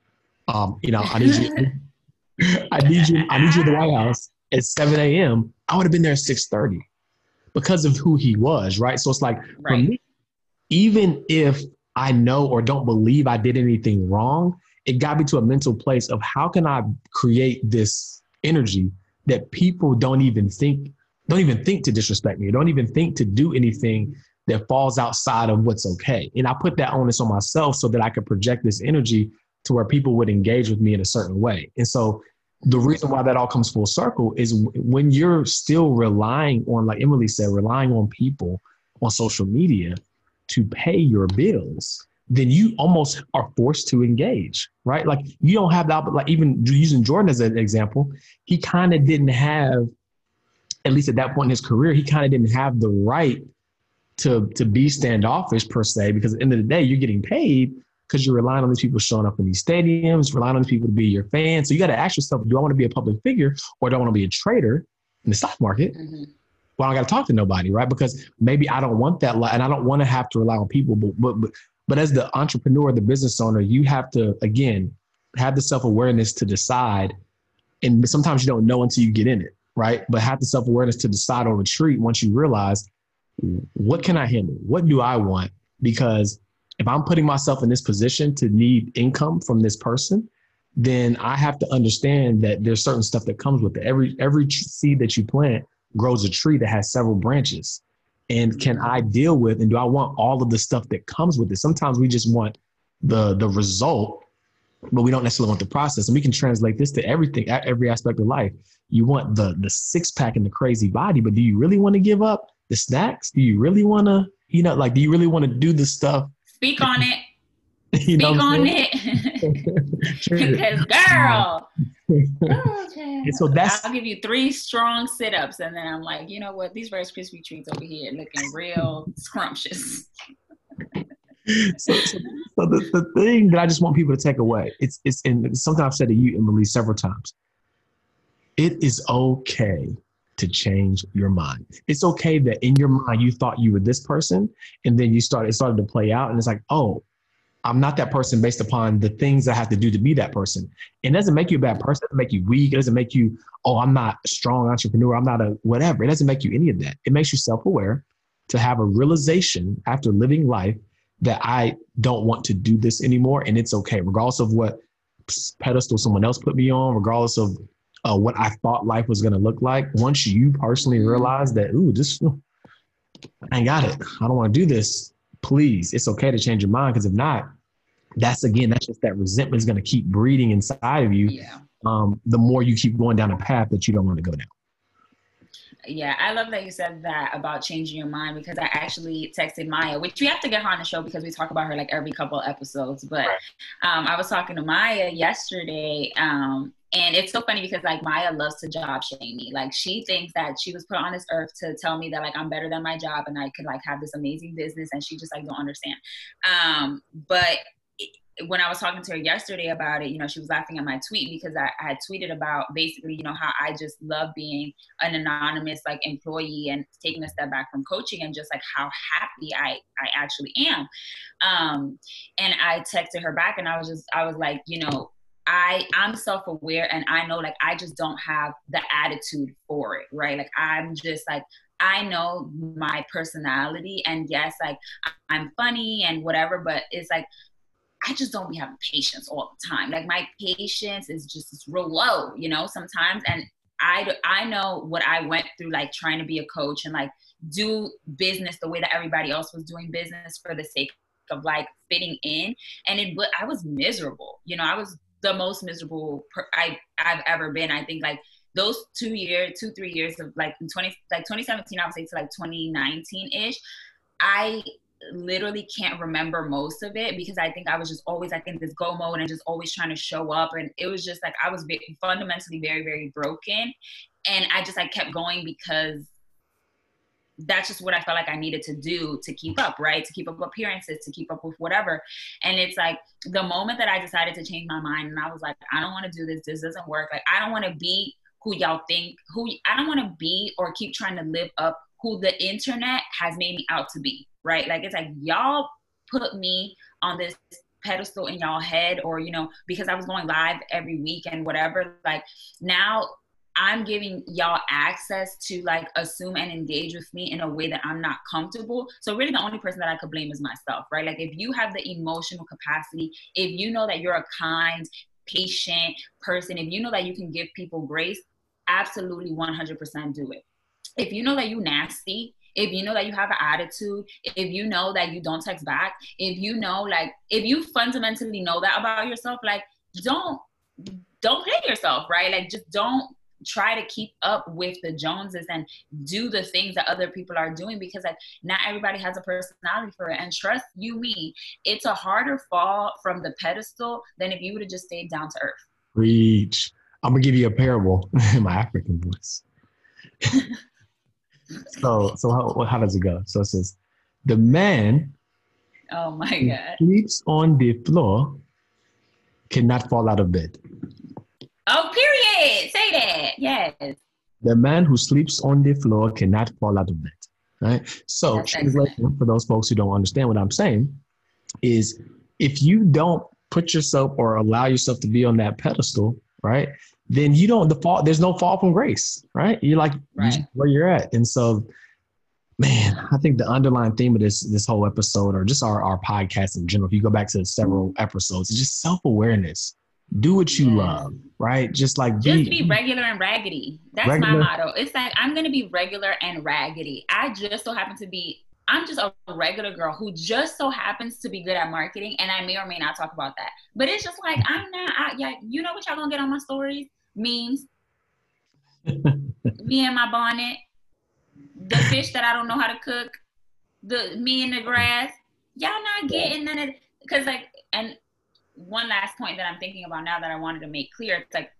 I need you, I need you at the White House at 7 a.m., I would have been there at 6:30 because of who he was. Right. So it's like, for me, even if I know or don't believe I did anything wrong, it got me to a mental place of, how can I create this energy that people don't even think to disrespect me, don't even think to do anything that falls outside of what's okay. And I put that onus on myself so that I could project this energy to where people would engage with me in a certain way. And so the reason why that all comes full circle is when you're still relying on, like Emily said, relying on people on social media to pay your bills, then you almost are forced to engage, right? Like you don't have that, like even using Jordan as an example, he kind of didn't have, at least at that point in his career, he kind of didn't have the right to be standoffish per se, because at the end of the day, you're getting paid because you're relying on these people showing up in these stadiums, relying on these people to be your fans. So you got to ask yourself, do I want to be a public figure, or do I want to be a trader in the stock market? Mm-hmm. Well, I don't got to talk to nobody, right? Because maybe I don't want that, and I don't want to have to rely on people. But as the entrepreneur, the business owner, you have to, again, have the self-awareness to decide. And sometimes you don't know until you get in it, right? But have the self-awareness to decide or retreat once you realize, what can I handle? What do I want? Because if I'm putting myself in this position to need income from this person, then I have to understand that there's certain stuff that comes with it. Every seed that you plant grows a tree that has several branches. And can I deal with, and do I want all of the stuff that comes with it? Sometimes we just want the result, but we don't necessarily want the process. And we can translate this to everything, every aspect of life. You want the six pack and the crazy body, but do you really want to give up the snacks? Do you really want to, do you really want to do the stuff? Speak on it. Speak on it. Because girl. And so I'll give you 3 strong sit-ups, and then I'm like, you know what? These Rice Krispie treats over here looking real scrumptious. So the thing that I just want people to take away, it's and something I've said to you, Emily, several times. It is okay to change your mind. It's okay that in your mind you thought you were this person, and then it started to play out, and it's like, oh, I'm not that person based upon the things I have to do to be that person. It doesn't make you a bad person. It doesn't make you weak. It doesn't make you, oh, I'm not a strong entrepreneur. I'm not a whatever. It doesn't make you any of that. It makes you self-aware to have a realization after living life that I don't want to do this anymore. And it's okay, regardless of what pedestal someone else put me on, regardless of what I thought life was going to look like. Once you personally realize that, I ain't got it. I don't want to do this. Please, it's okay to change your mind, because if not, that's just that resentment is going to keep breeding inside of you. Yeah. The more you keep going down a path that you don't want to go down. Yeah, I love that you said that about changing your mind, because I actually texted Maya, which we have to get her on the show because we talk about her like every couple of episodes. But I was talking to Maya yesterday, and it's so funny because like Maya loves to job shame me. Like she thinks that she was put on this earth to tell me that like I'm better than my job and I could like have this amazing business, and she just like don't understand. But when I was talking to her yesterday about it, you know, she was laughing at my tweet because I had tweeted about basically, you know, how I just love being an anonymous like employee and taking a step back from coaching, and just like how happy I actually am. And I texted her back and I was like, you know, I'm self-aware and I know like I just don't have the attitude for it, right? Like I'm just like, I know my personality, and yes, like I'm funny and whatever, but it's like I just don't be having patience all the time. Like my patience is just real low, you know, sometimes. And I know what I went through, like trying to be a coach and like do business the way that everybody else was doing business for the sake of like fitting in. And I was miserable. You know, I was the most miserable I've ever been. I think like those 3 years of like 2017, I would say to like 2019 ish, I literally can't remember most of it because I think I was just always like in this go mode and just always trying to show up. And it was just like, I was fundamentally very, very broken. And I just like kept going because that's just what I felt like I needed to do to keep up, right? To keep up appearances, to keep up with whatever. And it's like the moment that I decided to change my mind and I was like, I don't want to do this. This doesn't work. Like, I don't want to be who y'all think, I don't want to be or keep trying to live up who the internet has made me out to be, right? Like, it's like y'all put me on this pedestal in y'all head, or, you know, because I was going live every week and whatever, like now I'm giving y'all access to like assume and engage with me in a way that I'm not comfortable. So really the only person that I could blame is myself, right? Like if you have the emotional capacity, if you know that you're a kind, patient person, if you know that you can give people grace, absolutely 100% do it. If you know that you nasty, if you know that you have an attitude, if you know that you don't text back, if you know, like, if you fundamentally know that about yourself, like, don't hate yourself, right? Like, just don't try to keep up with the Joneses and do the things that other people are doing, because like not everybody has a personality for it. And trust you me, it's a harder fall from the pedestal than if you would have just stayed down to earth. Preach. I'm gonna give you a parable in my African voice. So how does it go? So it says, the man oh my who God sleeps on the floor cannot fall out of bed. Oh, period. Say that. Yes. The man who sleeps on the floor cannot fall out of bed. Right. So translation for those folks who don't understand what I'm saying is, if you don't put yourself or allow yourself to be on that pedestal, right, then you don't default. There's no fall from grace, right? You're like right. Where you're at. And so, man, I think the underlying theme of this whole episode, or just our podcast in general, if you go back to several episodes, is just self-awareness. Do what you love, right? Just be regular and raggedy. That's regular. My motto. It's like, I'm going to be regular and raggedy. I'm just a regular girl who just so happens to be good at marketing, and I may or may not talk about that. But it's just like, you know what y'all gonna get on my stories? Memes. Me in my bonnet. The fish that I don't know how to cook. Me in the grass. Y'all not getting none of it. Because like, and one last point that I'm thinking about now that I wanted to make clear, it's like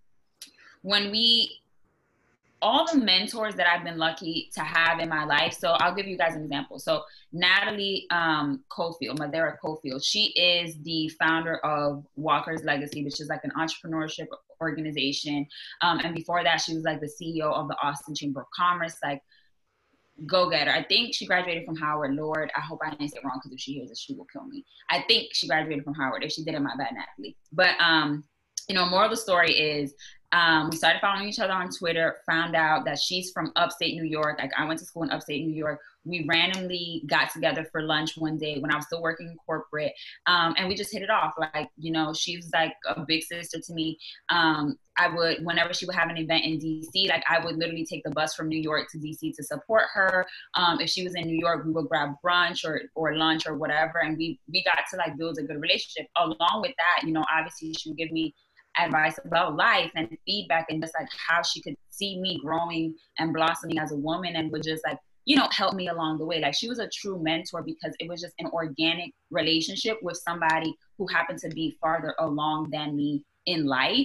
all the mentors that I've been lucky to have in my life. So I'll give you guys an example. So Natalie Cofield, Madera Cofield, she is the founder of Walker's Legacy, which is like an entrepreneurship organization. And before that, she was like the CEO of the Austin Chamber of Commerce, like go-getter. I think she graduated from Howard. Lord, I hope I didn't say it wrong, because if she hears it, she will kill me. I think she graduated from Howard. If she didn't, my bad, Natalie. But, you know, moral of the story is, We started following each other on Twitter, found out that she's from upstate New York. Like, I went to school in upstate New York. We randomly got together for lunch one day when I was still working in corporate. And we just hit it off. Like, you know, she was like a big sister to me. I would, whenever she would have an event in DC, like I would literally take the bus from New York to DC to support her. If she was in New York, we would grab brunch or lunch or whatever. And we got to like build a good relationship. Along with that, you know, obviously she would give me advice about life and feedback and just like how she could see me growing and blossoming as a woman, and would just like, you know, help me along the way. Like, she was a true mentor because it was just an organic relationship with somebody who happened to be farther along than me in life,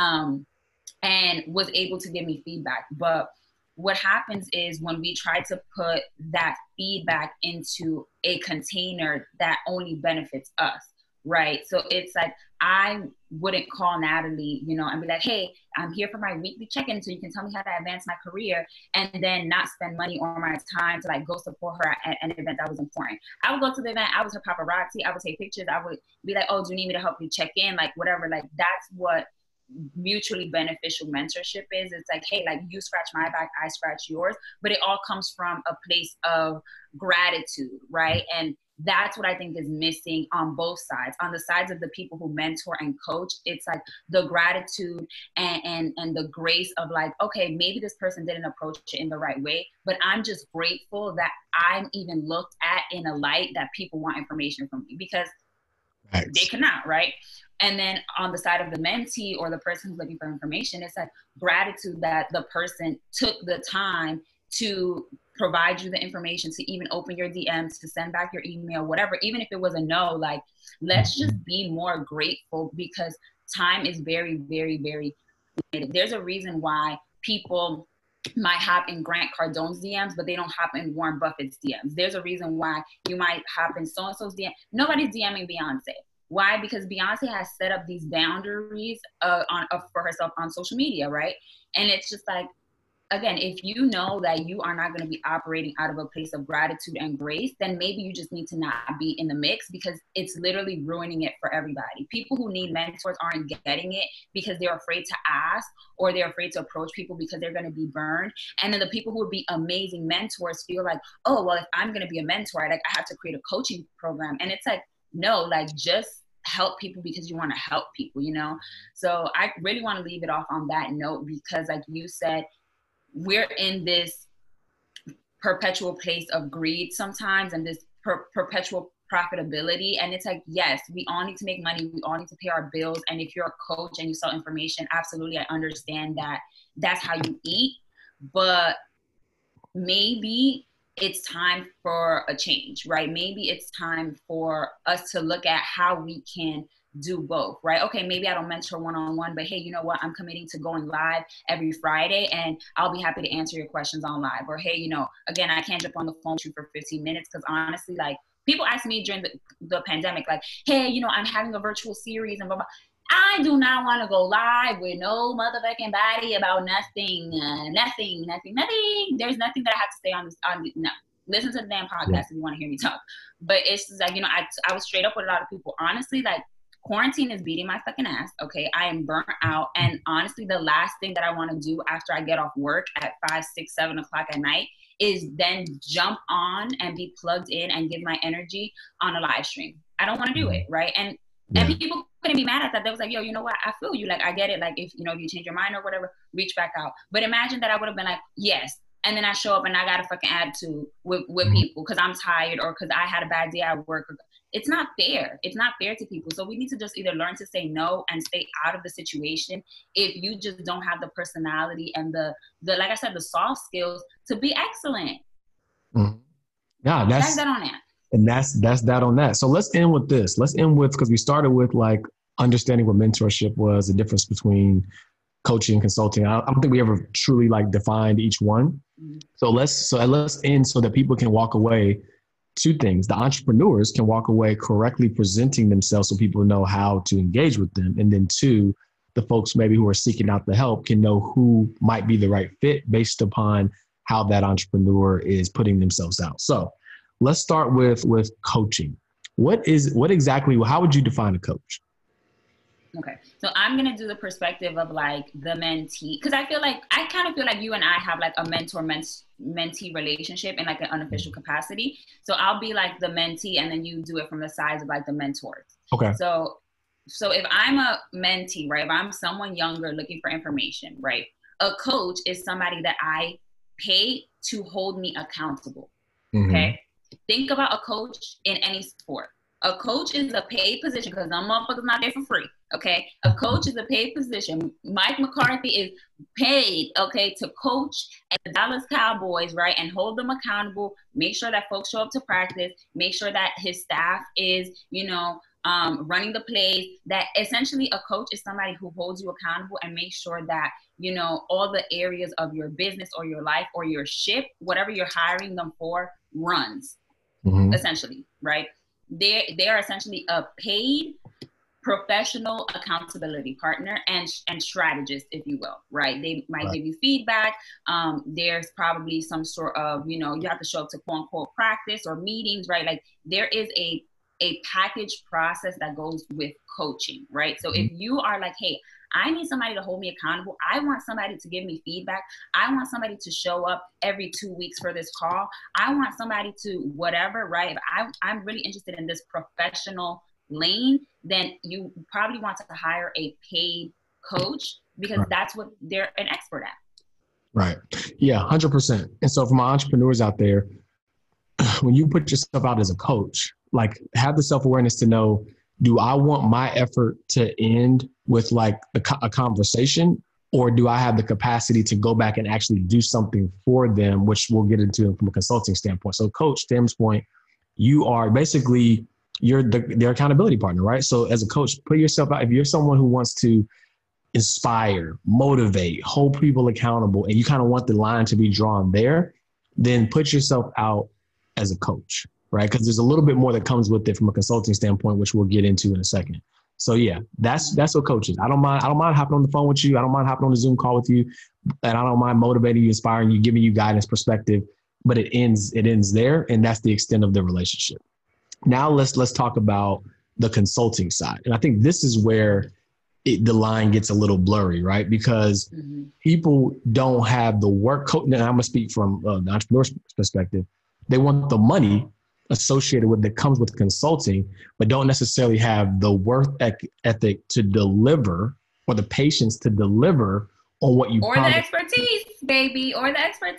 and was able to give me feedback. But what happens is when we try to put that feedback into a container that only benefits us, right? So it's like, I wouldn't call Natalie, you know, and be like, hey, I'm here for my weekly check-in so you can tell me how to advance my career, and then not spend money or my time to like go support her at an event that was important. I would go to the event, I was her paparazzi, I would take pictures, I would be like, oh, do you need me to help you check in? Like, whatever. Like, that's what mutually beneficial mentorship is. It's like, hey, like, you scratch my back, I scratch yours, but it all comes from a place of gratitude, right? And that's what I think is missing on both sides. On the sides of the people who mentor and coach, it's like the gratitude and the grace of like, okay, maybe this person didn't approach it in the right way, but I'm just grateful that I'm even looked at in a light that people want information from me, because they cannot, right? And then on the side of the mentee or the person who's looking for information, it's like gratitude that the person took the time to provide you the information, to even open your DMs, to send back your email, whatever, even if it was a no. Like, let's just be more grateful, because time is very, very, very limited. There's a reason why people might hop in Grant Cardone's DMs, but they don't hop in Warren Buffett's DMs. There's a reason why you might hop in so-and-so's DM. Nobody's DMing Beyonce. Why? Because Beyonce has set up these boundaries for herself on social media, right? And it's just like, again, if you know that you are not going to be operating out of a place of gratitude and grace, then maybe you just need to not be in the mix, because it's literally ruining it for everybody. People who need mentors aren't getting it because they're afraid to ask, or they're afraid to approach people because they're going to be burned. And then the people who would be amazing mentors feel like, oh, well, if I'm going to be a mentor, I have to create a coaching program. And it's like, no, like, just help people because you want to help people, you know? So I really want to leave it off on that note, because like you said, we're in this perpetual place of greed sometimes, and this perpetual profitability. And it's like, yes, we all need to make money. We all need to pay our bills. And if you're a coach and you sell information, absolutely, I understand that that's how you eat. But maybe it's time for a change, right? Maybe it's time for us to look at how we can do both, right? Okay, maybe I don't mentor one-on-one, but hey, you know what? I'm committing to going live every Friday, and I'll be happy to answer your questions on live. Or hey, you know, again, I can't jump on the phone with you for 15 minutes, because honestly, like, people ask me during the pandemic, like, hey, you know, I'm having a virtual series and blah, blah. I do not want to go live with no motherfucking body about nothing. There's nothing that I have to say on this. No. Listen to the damn podcast if you want to hear me talk. But it's just like, you know, I was straight up with a lot of people. Honestly, like, quarantine is beating my fucking ass. Okay, I am burnt out. And honestly, the last thing that I want to do after I get off work at 5, 6, 7 o'clock at night is then jump on and be plugged in and give my energy on a live stream. I don't want to do it, right? And people couldn't be mad at that. They was like, yo, you know what? I feel you. Like, I get it. Like, if, you know, if you change your mind or whatever, reach back out. But imagine that I would have been like, yes. And then I show up and I got a fucking attitude with people because I'm tired or because I had a bad day at work. It's not fair. It's not fair to people. So we need to just either learn to say no and stay out of the situation if you just don't have the personality and the like I said, the soft skills to be excellent. Mm-hmm. Yeah, that's that on that. And that's that on that. So let's end with this. Let's end with, because we started with like understanding what mentorship was, the difference between coaching and consulting. I don't think we ever truly like defined each one. Mm-hmm. So let's end so that people can walk away. Two things: the entrepreneurs can walk away correctly presenting themselves so people know how to engage with them. And then two, the folks maybe who are seeking out the help can know who might be the right fit based upon how that entrepreneur is putting themselves out. So let's start with coaching. How would you define a coach? Okay. So I'm going to do the perspective of like the mentee, because I kind of feel like you and I have like a mentee relationship in like an unofficial capacity. So I'll be like the mentee and then you do it from the sides of like the mentors. Okay. So if I'm a mentee, right, if I'm someone younger looking for information, right, a coach is somebody that I pay to hold me accountable. Okay. Think about a coach in any sport. A coach is a paid position because some motherfuckers not there for free. Okay. A coach is a paid position. Mike McCarthy is paid, okay, to coach the Dallas Cowboys, right, and hold them accountable, make sure that folks show up to practice, make sure that his staff is, running the plays, that essentially a coach is somebody who holds you accountable and makes sure that, all the areas of your business or your life or your ship, whatever you're hiring them for, runs, essentially, right? They are essentially a paid professional accountability partner and strategist, if you will, right? They might give you feedback. There's probably some sort of, you have to show up to quote unquote practice or meetings, right? Like there is a package process that goes with coaching, right? So if you are like, hey, I need somebody to hold me accountable. I want somebody to give me feedback. I want somebody to show up every 2 weeks for this call. I want somebody to whatever, right? If I'm really interested in this professional lane, then you probably want to hire a paid coach because that's what they're an expert at. Right. Yeah, 100%. And so for my entrepreneurs out there, when you put yourself out as a coach, like have the self-awareness to know, do I want my effort to end with like a conversation, or do I have the capacity to go back and actually do something for them, which we'll get into from a consulting standpoint. So coach, Tim's point, you are basically, you're their accountability partner, right? So as a coach, put yourself out. If you're someone who wants to inspire, motivate, hold people accountable, and you kind of want the line to be drawn there, then put yourself out as a coach, right? Because there's a little bit more that comes with it from a consulting standpoint, which we'll get into in a second. So yeah, that's what coach is. I don't mind hopping on the phone with you. I don't mind hopping on the Zoom call with you, and I don't mind motivating you, inspiring you, giving you guidance, perspective. But it ends there, and that's the extent of the relationship. Now let's talk about the consulting side, and I think this is where the line gets a little blurry, right? Because people don't have the work. And I'm gonna speak from the entrepreneur's perspective. They want the money associated with that comes with consulting, but don't necessarily have the work ethic to deliver or the patience to deliver on what you promised. The expertise, baby, or the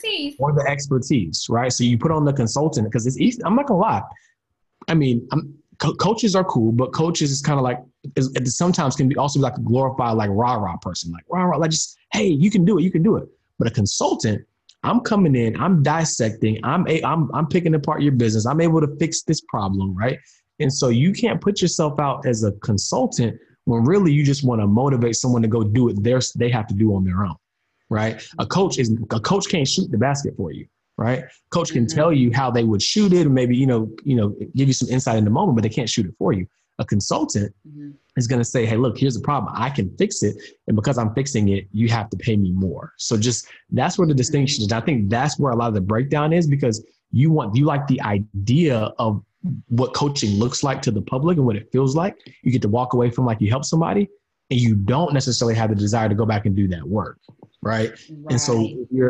expertise, right? So you put on the consultant because it's easy. I'm not gonna lie. I mean, coaches are cool, but coaches is kind of like sometimes can be also like a glorified like rah-rah person, like rah-rah, like just hey, you can do it. But a consultant, I'm coming in, I'm dissecting, I'm picking apart your business. I'm able to fix this problem, right? And so you can't put yourself out as a consultant when really you just want to motivate someone to go do it they have to do on their own, right? A coach can't shoot the basket for you, right? Coach can tell you how they would shoot it, or maybe give you some insight in the moment, but they can't shoot it for you. A consultant is going to say, hey, look, here's the problem. I can fix it. And because I'm fixing it, you have to pay me more. So just that's where the distinction is. I think that's where a lot of the breakdown is, because you like the idea of what coaching looks like to the public and what it feels like. You get to walk away from like you help somebody, and you don't necessarily have the desire to go back and do that work. Right. And so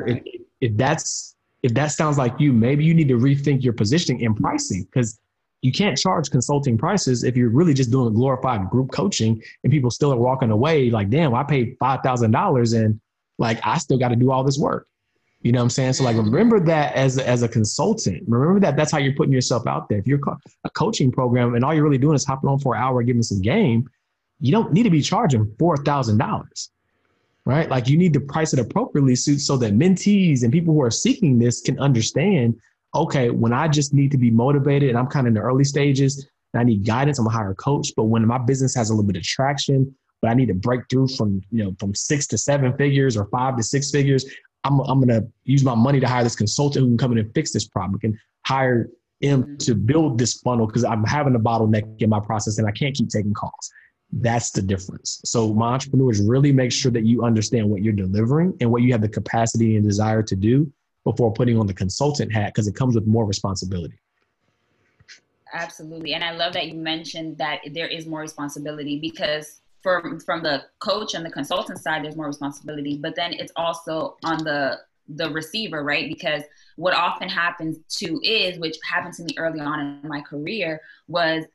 if that sounds like you, maybe you need to rethink your positioning and pricing, because you can't charge consulting prices if you're really just doing a glorified group coaching and people still are walking away like, damn, I paid $5,000 and like, I still got to do all this work. You know what I'm saying? So like, remember that as a consultant, remember that that's how you're putting yourself out there. If you're a coaching program and all you're really doing is hopping on for an hour, giving some game, you don't need to be charging $4,000, right? Like you need to price it appropriately so that mentees and people who are seeking this can understand, okay, when I just need to be motivated and I'm kind of in the early stages and I need guidance, I'm gonna hire a coach. But when my business has a little bit of traction, but I need to break through from 6 to 7 figures or 5 to 6 figures, I'm gonna use my money to hire this consultant who can come in and fix this problem. I can hire him to build this funnel because I'm having a bottleneck in my process and I can't keep taking calls. That's the difference. So my entrepreneurs, really make sure that you understand what you're delivering and what you have the capacity and desire to do before putting on the consultant hat, because it comes with more responsibility. Absolutely. And I love that you mentioned that there is more responsibility, because from the coach and the consultant side, there's more responsibility, but then it's also on the receiver, right? Because what often happens too is, which happened to me early on in my career, was,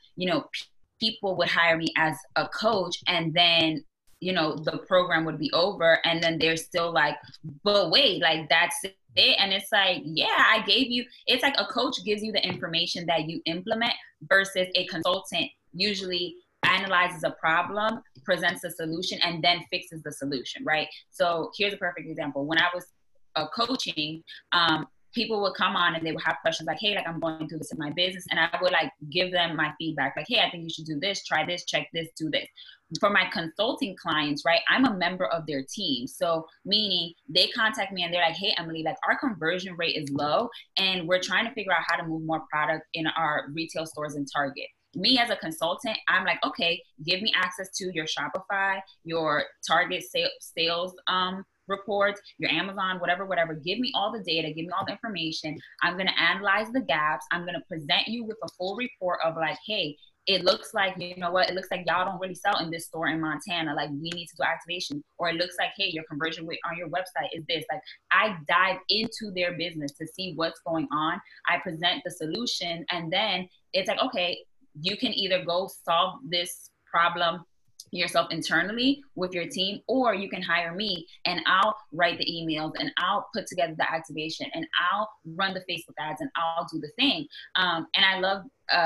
people would hire me as a coach, and then, the program would be over, and then they're still like, but wait, like that's it. And it's like, yeah, I gave you, it's like a coach gives you the information that you implement, versus a consultant usually analyzes a problem, presents a solution, and then fixes the solution, right? So here's a perfect example. When I was coaching, people would come on and they would have questions like, hey, like I'm going through this in my business. And I would like give them my feedback. Like, hey, I think you should do this, try this, check this, do this. For my consulting clients, right, I'm a member of their team. So meaning they contact me and they're like, hey, Emily, like our conversion rate is low and we're trying to figure out how to move more product in our retail stores in Target. Me as a consultant, I'm like, okay, give me access to your Shopify, your Target sales reports, your Amazon, whatever. Give me all the data, give me all the information. I'm going to analyze the gaps. I'm going to present you with a full report of like, hey, it looks like, you know what, it looks like y'all don't really sell in this store in Montana. Like we need to do activation. Or it looks like, hey, your conversion rate on your website is this. Like I dive into their business to see what's going on. I present the solution, and then it's like, okay, you can either go solve this problem yourself internally with your team, or you can hire me and I'll write the emails and I'll put together the activation and I'll run the Facebook ads and I'll do the thing. And I love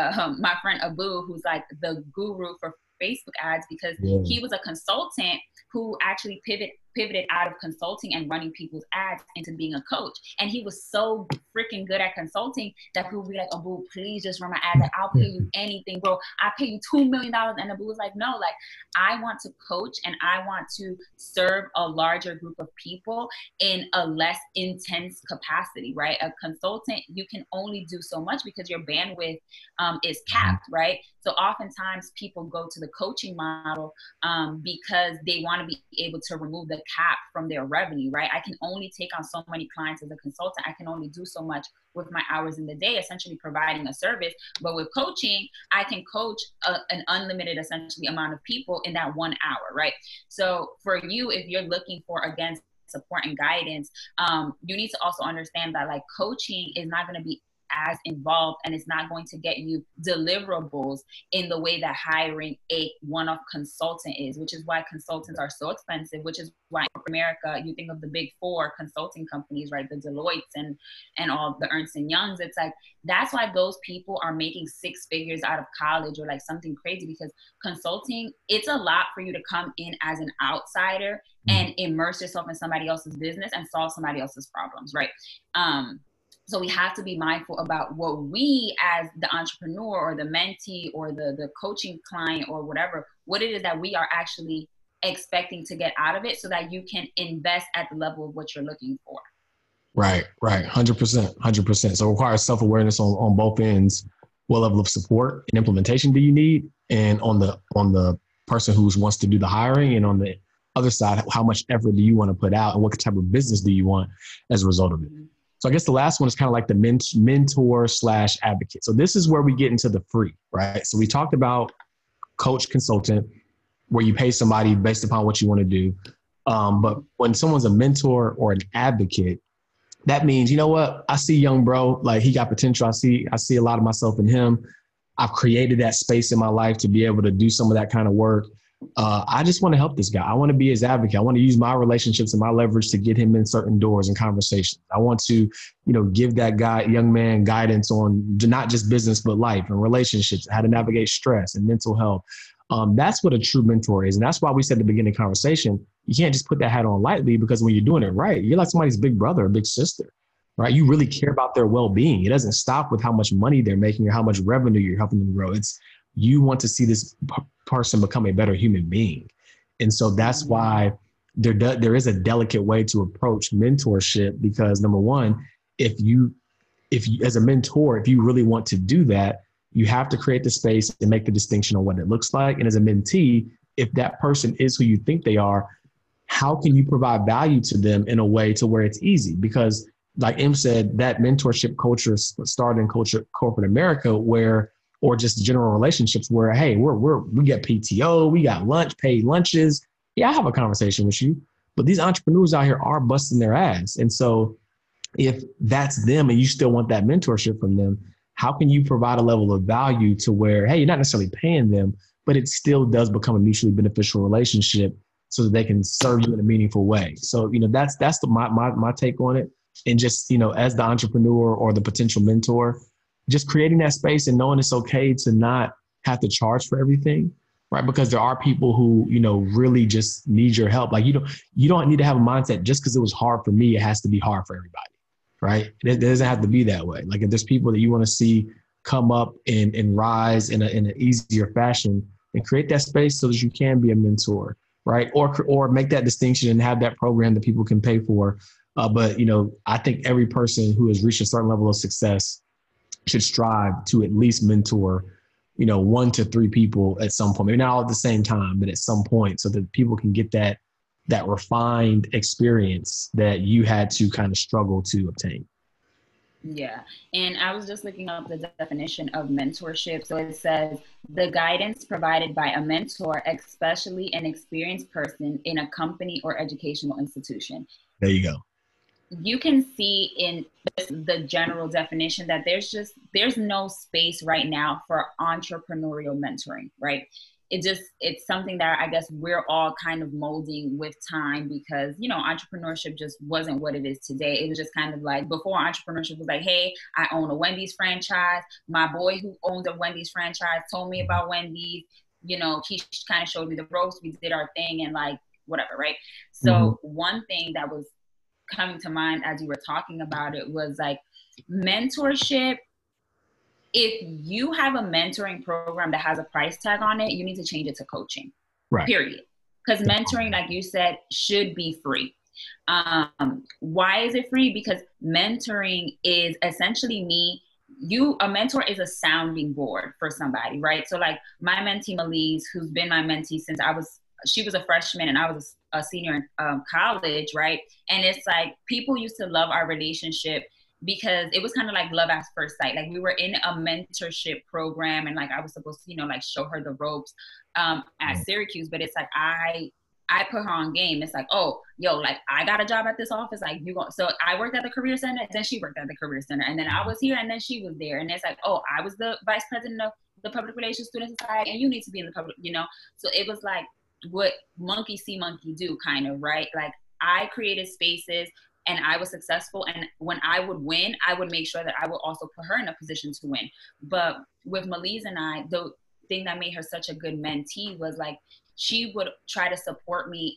my friend Abu, who's like the guru for Facebook ads, because he was a consultant who actually pivoted out of consulting and running people's ads into being a coach. And he was so freaking good at consulting that people would be like, Abu, please just run my ads. Like, I'll pay you anything, bro. I'll pay you $2 million. And Abu was like, no, like I want to coach and I want to serve a larger group of people in a less intense capacity, right? A consultant, you can only do so much because your bandwidth is capped, right? So oftentimes people go to the coaching model because they want to be able to remove the cap from their revenue, right? I can only take on so many clients as a consultant. I can only do so much with my hours in the day, essentially providing a service. But with coaching, I can coach an unlimited, essentially, amount of people in that 1 hour, right? So for you, if you're looking for, again, support and guidance, you need to also understand that like coaching is not going to be as involved, and it's not going to get you deliverables in the way that hiring a one-off consultant is, which is why consultants are so expensive, which is why in America, you think of the big four consulting companies, right? The Deloittes and all the Ernst & Youngs. It's like, that's why those people are making 6 figures out of college or like something crazy, because consulting, it's a lot for you to come in as an outsider and immerse yourself in somebody else's business and solve somebody else's problems, right? So we have to be mindful about what we as the entrepreneur or the mentee or the coaching client or whatever, what it is that we are actually expecting to get out of it, so that you can invest at the level of what you're looking for. Right. 100%. So it requires self-awareness on both ends. What level of support and implementation do you need? And on the person who wants to do the hiring, and on the other side, how much effort do you want to put out, and what type of business do you want as a result of it? So I guess the last one is kind of like the mentor / advocate. So this is where we get into the free, right? So we talked about coach, consultant, where you pay somebody based upon what you want to do. But when someone's a mentor or an advocate, that means, you know what? I see young bro, like he got potential. I see a lot of myself in him. I've created that space in my life to be able to do some of that kind of work. I just want to help this guy. I want to be his advocate. I want to use my relationships and my leverage to get him in certain doors and conversations. I want to, give that young man guidance on not just business, but life and relationships, how to navigate stress and mental health. That's what a true mentor is. And that's why we said at the beginning of the conversation, you can't just put that hat on lightly, because when you're doing it right, you're like somebody's big brother or big sister, right? You really care about their well-being. It doesn't stop with how much money they're making or how much revenue you're helping them grow. It's you want to see this person become a better human being. And so that's why there is a delicate way to approach mentorship, because number one, if you as a mentor, if you really want to do that, you have to create the space and make the distinction on what it looks like. And as a mentee, if that person is who you think they are, how can you provide value to them in a way to where it's easy? Because like Em said, that mentorship culture started in corporate America, where or just general relationships where, hey, we get PTO, we got lunch, paid lunches. Yeah, I have a conversation with you, but these entrepreneurs out here are busting their ass. And so if that's them and you still want that mentorship from them, how can you provide a level of value to where, hey, you're not necessarily paying them, but it still does become a mutually beneficial relationship so that they can serve you in a meaningful way. So, that's my take on it. And just, as the entrepreneur or the potential mentor, just creating that space and knowing it's okay to not have to charge for everything, right? Because there are people who, really just need your help. Like, you don't need to have a mindset just because it was hard for me, it has to be hard for everybody, right? It doesn't have to be that way. Like, if there's people that you want to see come up and rise in an easier fashion, and create that space so that you can be a mentor, right? Or make that distinction and have that program that people can pay for. But I think every person who has reached a certain level of success should strive to at least mentor, 1 to 3 people at some point, maybe not all at the same time, but at some point, so that people can get that refined experience that you had to kind of struggle to obtain. Yeah. And I was just looking up the definition of mentorship. So it says the guidance provided by a mentor, especially an experienced person in a company or educational institution. There you go. You can see in the general definition that there's no space right now for entrepreneurial mentoring, right? It's something that I guess we're all kind of molding with time, because entrepreneurship just wasn't what it is today. It was just kind of like, before entrepreneurship was like, hey, I own a Wendy's franchise, my boy who owns a Wendy's franchise told me about Wendy's, he kind of showed me the ropes, we did our thing, and like whatever, right? So one thing that was coming to mind as you were talking about it was like mentorship. If you have a mentoring program that has a price tag on it, you need to change it to coaching, right? Period. Because mentoring, like you said, should be free. Why is it free? Because mentoring is essentially a mentor is a sounding board for somebody, right? So like my mentee Melise, who's been my mentee since she was a freshman and I was a senior in college, right? And it's like, people used to love our relationship because it was kind of like love at first sight. Like, we were in a mentorship program and like I was supposed to, like show her the ropes at Syracuse, but it's like I put her on game. It's like, oh, yo, like I got a job at this office. Like so I worked at the Career Center, then she worked at the Career Center, and then I was here and then she was there. And it's like, oh, I was the vice president of the Public Relations Student Society and you need to be in the public, So it was like what monkey see, monkey do kind of, right? Like, I created spaces and I was successful. And when I would win, I would make sure that I would also put her in a position to win. But with Melise and I, the thing that made her such a good mentee was like, she would try to support me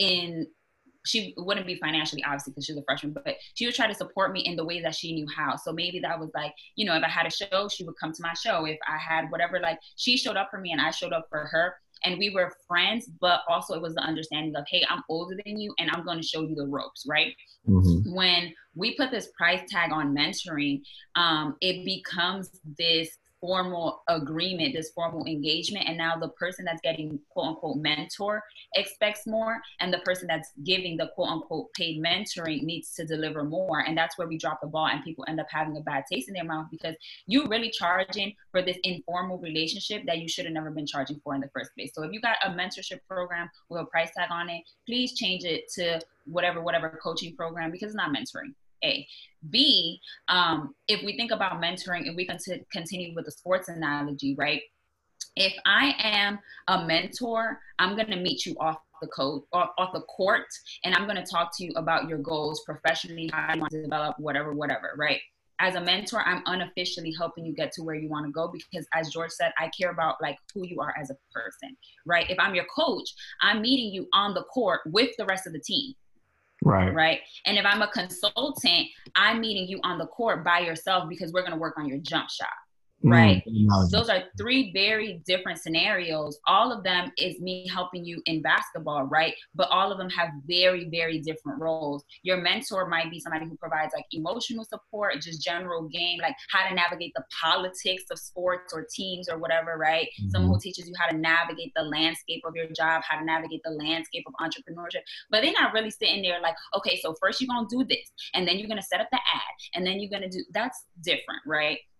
she wouldn't be financially, obviously, because she was a freshman, but she would try to support me in the ways that she knew how. So maybe that was like, if I had a show, she would come to my show. If I had whatever, like, she showed up for me and I showed up for her. And we were friends, but also it was the understanding of, hey, I'm older than you and I'm going to show you the ropes, right? When we put this price tag on mentoring, it becomes this formal agreement, this formal engagement. And now the person that's getting quote unquote mentor expects more. And the person that's giving the quote unquote paid mentoring needs to deliver more. And that's where we drop the ball and people end up having a bad taste in their mouth, because you're really charging for this informal relationship that you should have never been charging for in the first place. So if you got a mentorship program with a price tag on it, please change it to whatever coaching program, because it's not mentoring. A. B, if we think about mentoring, if we continue with the sports analogy, right? If I am a mentor, I'm going to meet you off the court, and I'm going to talk to you about your goals professionally, how you want to develop, whatever, right? As a mentor, I'm unofficially helping you get to where you want to go, because as George said, I care about like who you are as a person, right? If I'm your coach, I'm meeting you on the court with the rest of the team. Right. And if I'm a consultant, I'm meeting you on the court by yourself, because we're going to work on your jump shot. Right. Those are 3 very different scenarios. All of them is me helping you in basketball. Right. But all of them have very, very different roles. Your mentor might be somebody who provides like emotional support, just general game, like how to navigate the politics of sports or teams or whatever. Right. Someone who teaches you how to navigate the landscape of your job, how to navigate the landscape of entrepreneurship. But they're not really sitting there like, okay, so first you're going to do this, and then you're going to set up the ad, and then you're going to do, that's different. Right.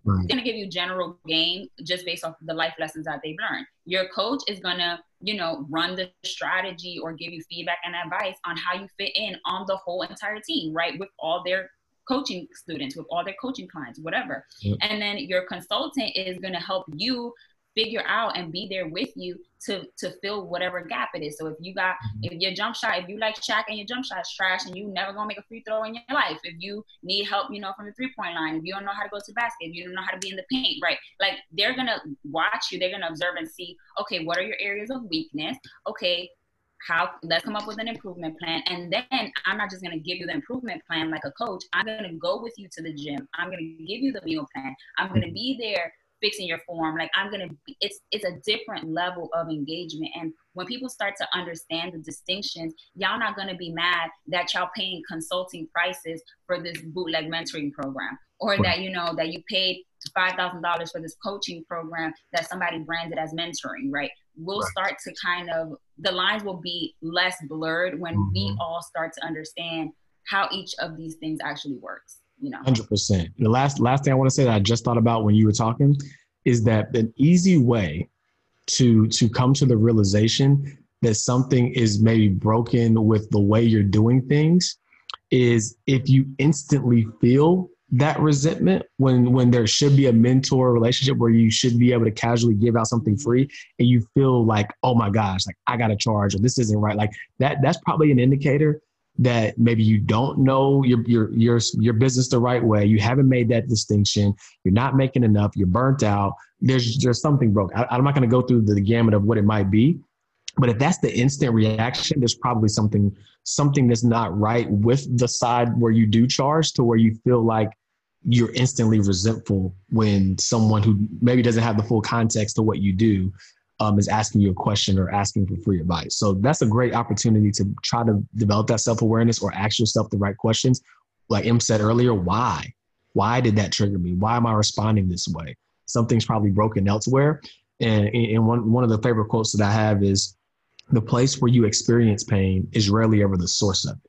Right. They're going to give you general game just based off the life lessons that they've learned. Your coach is going to, run the strategy or give you feedback and advice on how you fit in on the whole entire team, right? With all their coaching students, with all their coaching clients, whatever. Yep. And then your consultant is going to help you figure out and be there with you to fill whatever gap it is. So if you got, if your jump shot, if you like Shaq and your jump shot's trash and you never gonna make a free throw in your life, if you need help, from the 3-point line, if you don't know how to go to the basket, if you don't know how to be in the paint, right? Like they're gonna watch you, they're gonna observe and see, okay, what are your areas of weakness? Okay, let's come up with an improvement plan. And then I'm not just going to give you the improvement plan like a coach. I'm going to go with you to the gym. I'm going to give you the meal plan. I'm going to be there fixing your form. Like it's a different level of engagement. And when people start to understand the distinctions, y'all not going to be mad that y'all paying consulting prices for this bootleg mentoring program, or that, that you paid $5,000 for this coaching program that somebody branded as mentoring, right? We'll start to the lines will be less blurred when we all start to understand how each of these things actually works. 100%. The last thing I want to say that I just thought about when you were talking is that an easy way to come to the realization that something is maybe broken with the way you're doing things is if you instantly feel that resentment when there should be a mentor relationship where you should be able to casually give out something free and you feel like, oh my gosh, like I got to charge or this isn't right. Like that's probably an indicator that maybe you don't know your business the right way. You haven't made that distinction. You're not making enough. You're burnt out. There's something broke. I'm not going to go through the gamut of what it might be, but if that's the instant reaction, there's probably something that's not right with the side where you do charge, to where you feel like you're instantly resentful when someone who maybe doesn't have the full context of what you do is asking you a question or asking for free advice. So that's a great opportunity to try to develop that self-awareness or ask yourself the right questions. Like Em said earlier, why? Why did that trigger me? Why am I responding this way? Something's probably broken elsewhere. And one of the favorite quotes that I have is, the place where you experience pain is rarely ever the source of it.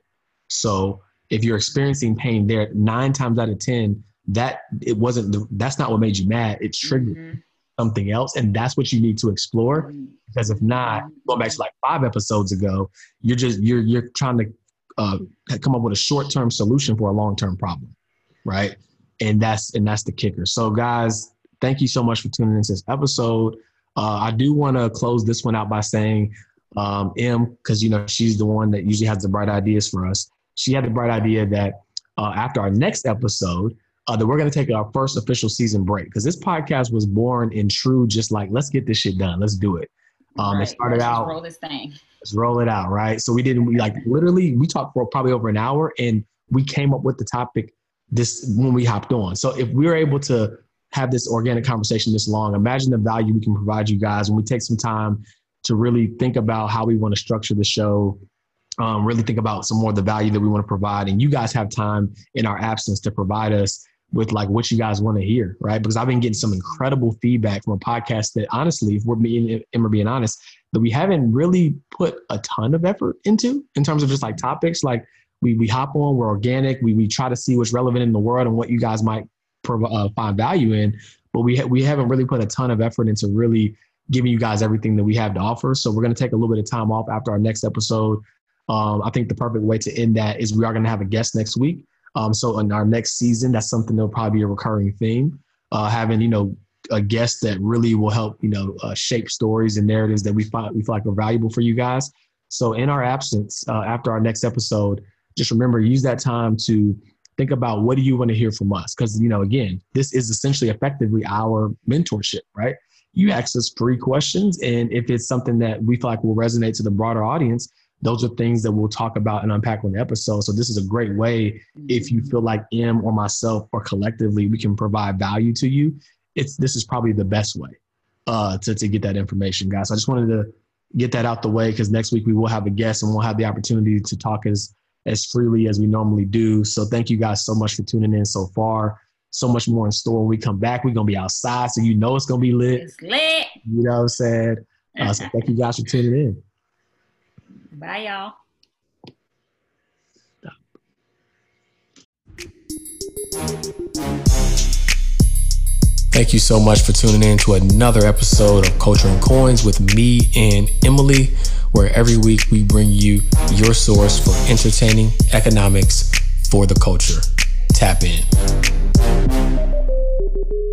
So if you're experiencing pain there, 9 times out of 10, that's not what made you mad. It triggered something else. And that's what you need to explore. Because if not, going back to like 5 episodes ago, you're trying to come up with a short-term solution for a long-term problem. Right. And that's the kicker. So guys, thank you so much for tuning into this episode. I do want to close this one out by saying, Em, because she's the one that usually has the bright ideas for us. She had the bright idea that after our next episode, that we're going to take our first official season break, because this podcast was born in true, just like, let's get this shit done. Let's do it. It started out. Roll this thing. Let's roll it out. Right. So we talked for probably over an hour, and we came up with the topic when we hopped on. So if we were able to have this organic conversation this long, imagine the value we can provide you guys when we take some time to really think about how we want to structure the show, really think about some more of the value that we want to provide. And you guys have time in our absence to provide us with like what you guys want to hear, right? Because I've been getting some incredible feedback from a podcast that honestly, if we're being honest, that we haven't really put a ton of effort into in terms of just like topics. Like we hop on, we're organic, we try to see what's relevant in the world and what you guys might find value in, but we haven't really put a ton of effort into really giving you guys everything that we have to offer. So we're going to take a little bit of time off after our next episode. I think the perfect way to end that is we are going to have a guest next week. So in our next season, that's something that'll probably be a recurring theme, having, a guest that really will help, shape stories and narratives that we feel like are valuable for you guys. So in our absence, after our next episode, just remember, use that time to think about what do you want to hear from us? Because, again, this is essentially effectively our mentorship, right? You ask us 3 questions, and if it's something that we feel like will resonate to the broader audience, those are things that we'll talk about and unpack on the episode. So this is a great way, if you feel like Em or myself or collectively we can provide value to you, this is probably the best way to get that information, guys. So I just wanted to get that out the way, because next week we will have a guest and we'll have the opportunity to talk as freely as we normally do. So thank you guys so much for tuning in so far. So much more in store. When we come back, we're going to be outside, so it's going to be lit. It's lit. You know what I'm saying? So thank you guys for tuning in. Bye, y'all. Thank you so much for tuning in to another episode of Culture and Coins with me and Emily, where every week we bring you your source for entertaining economics for the culture. Tap in.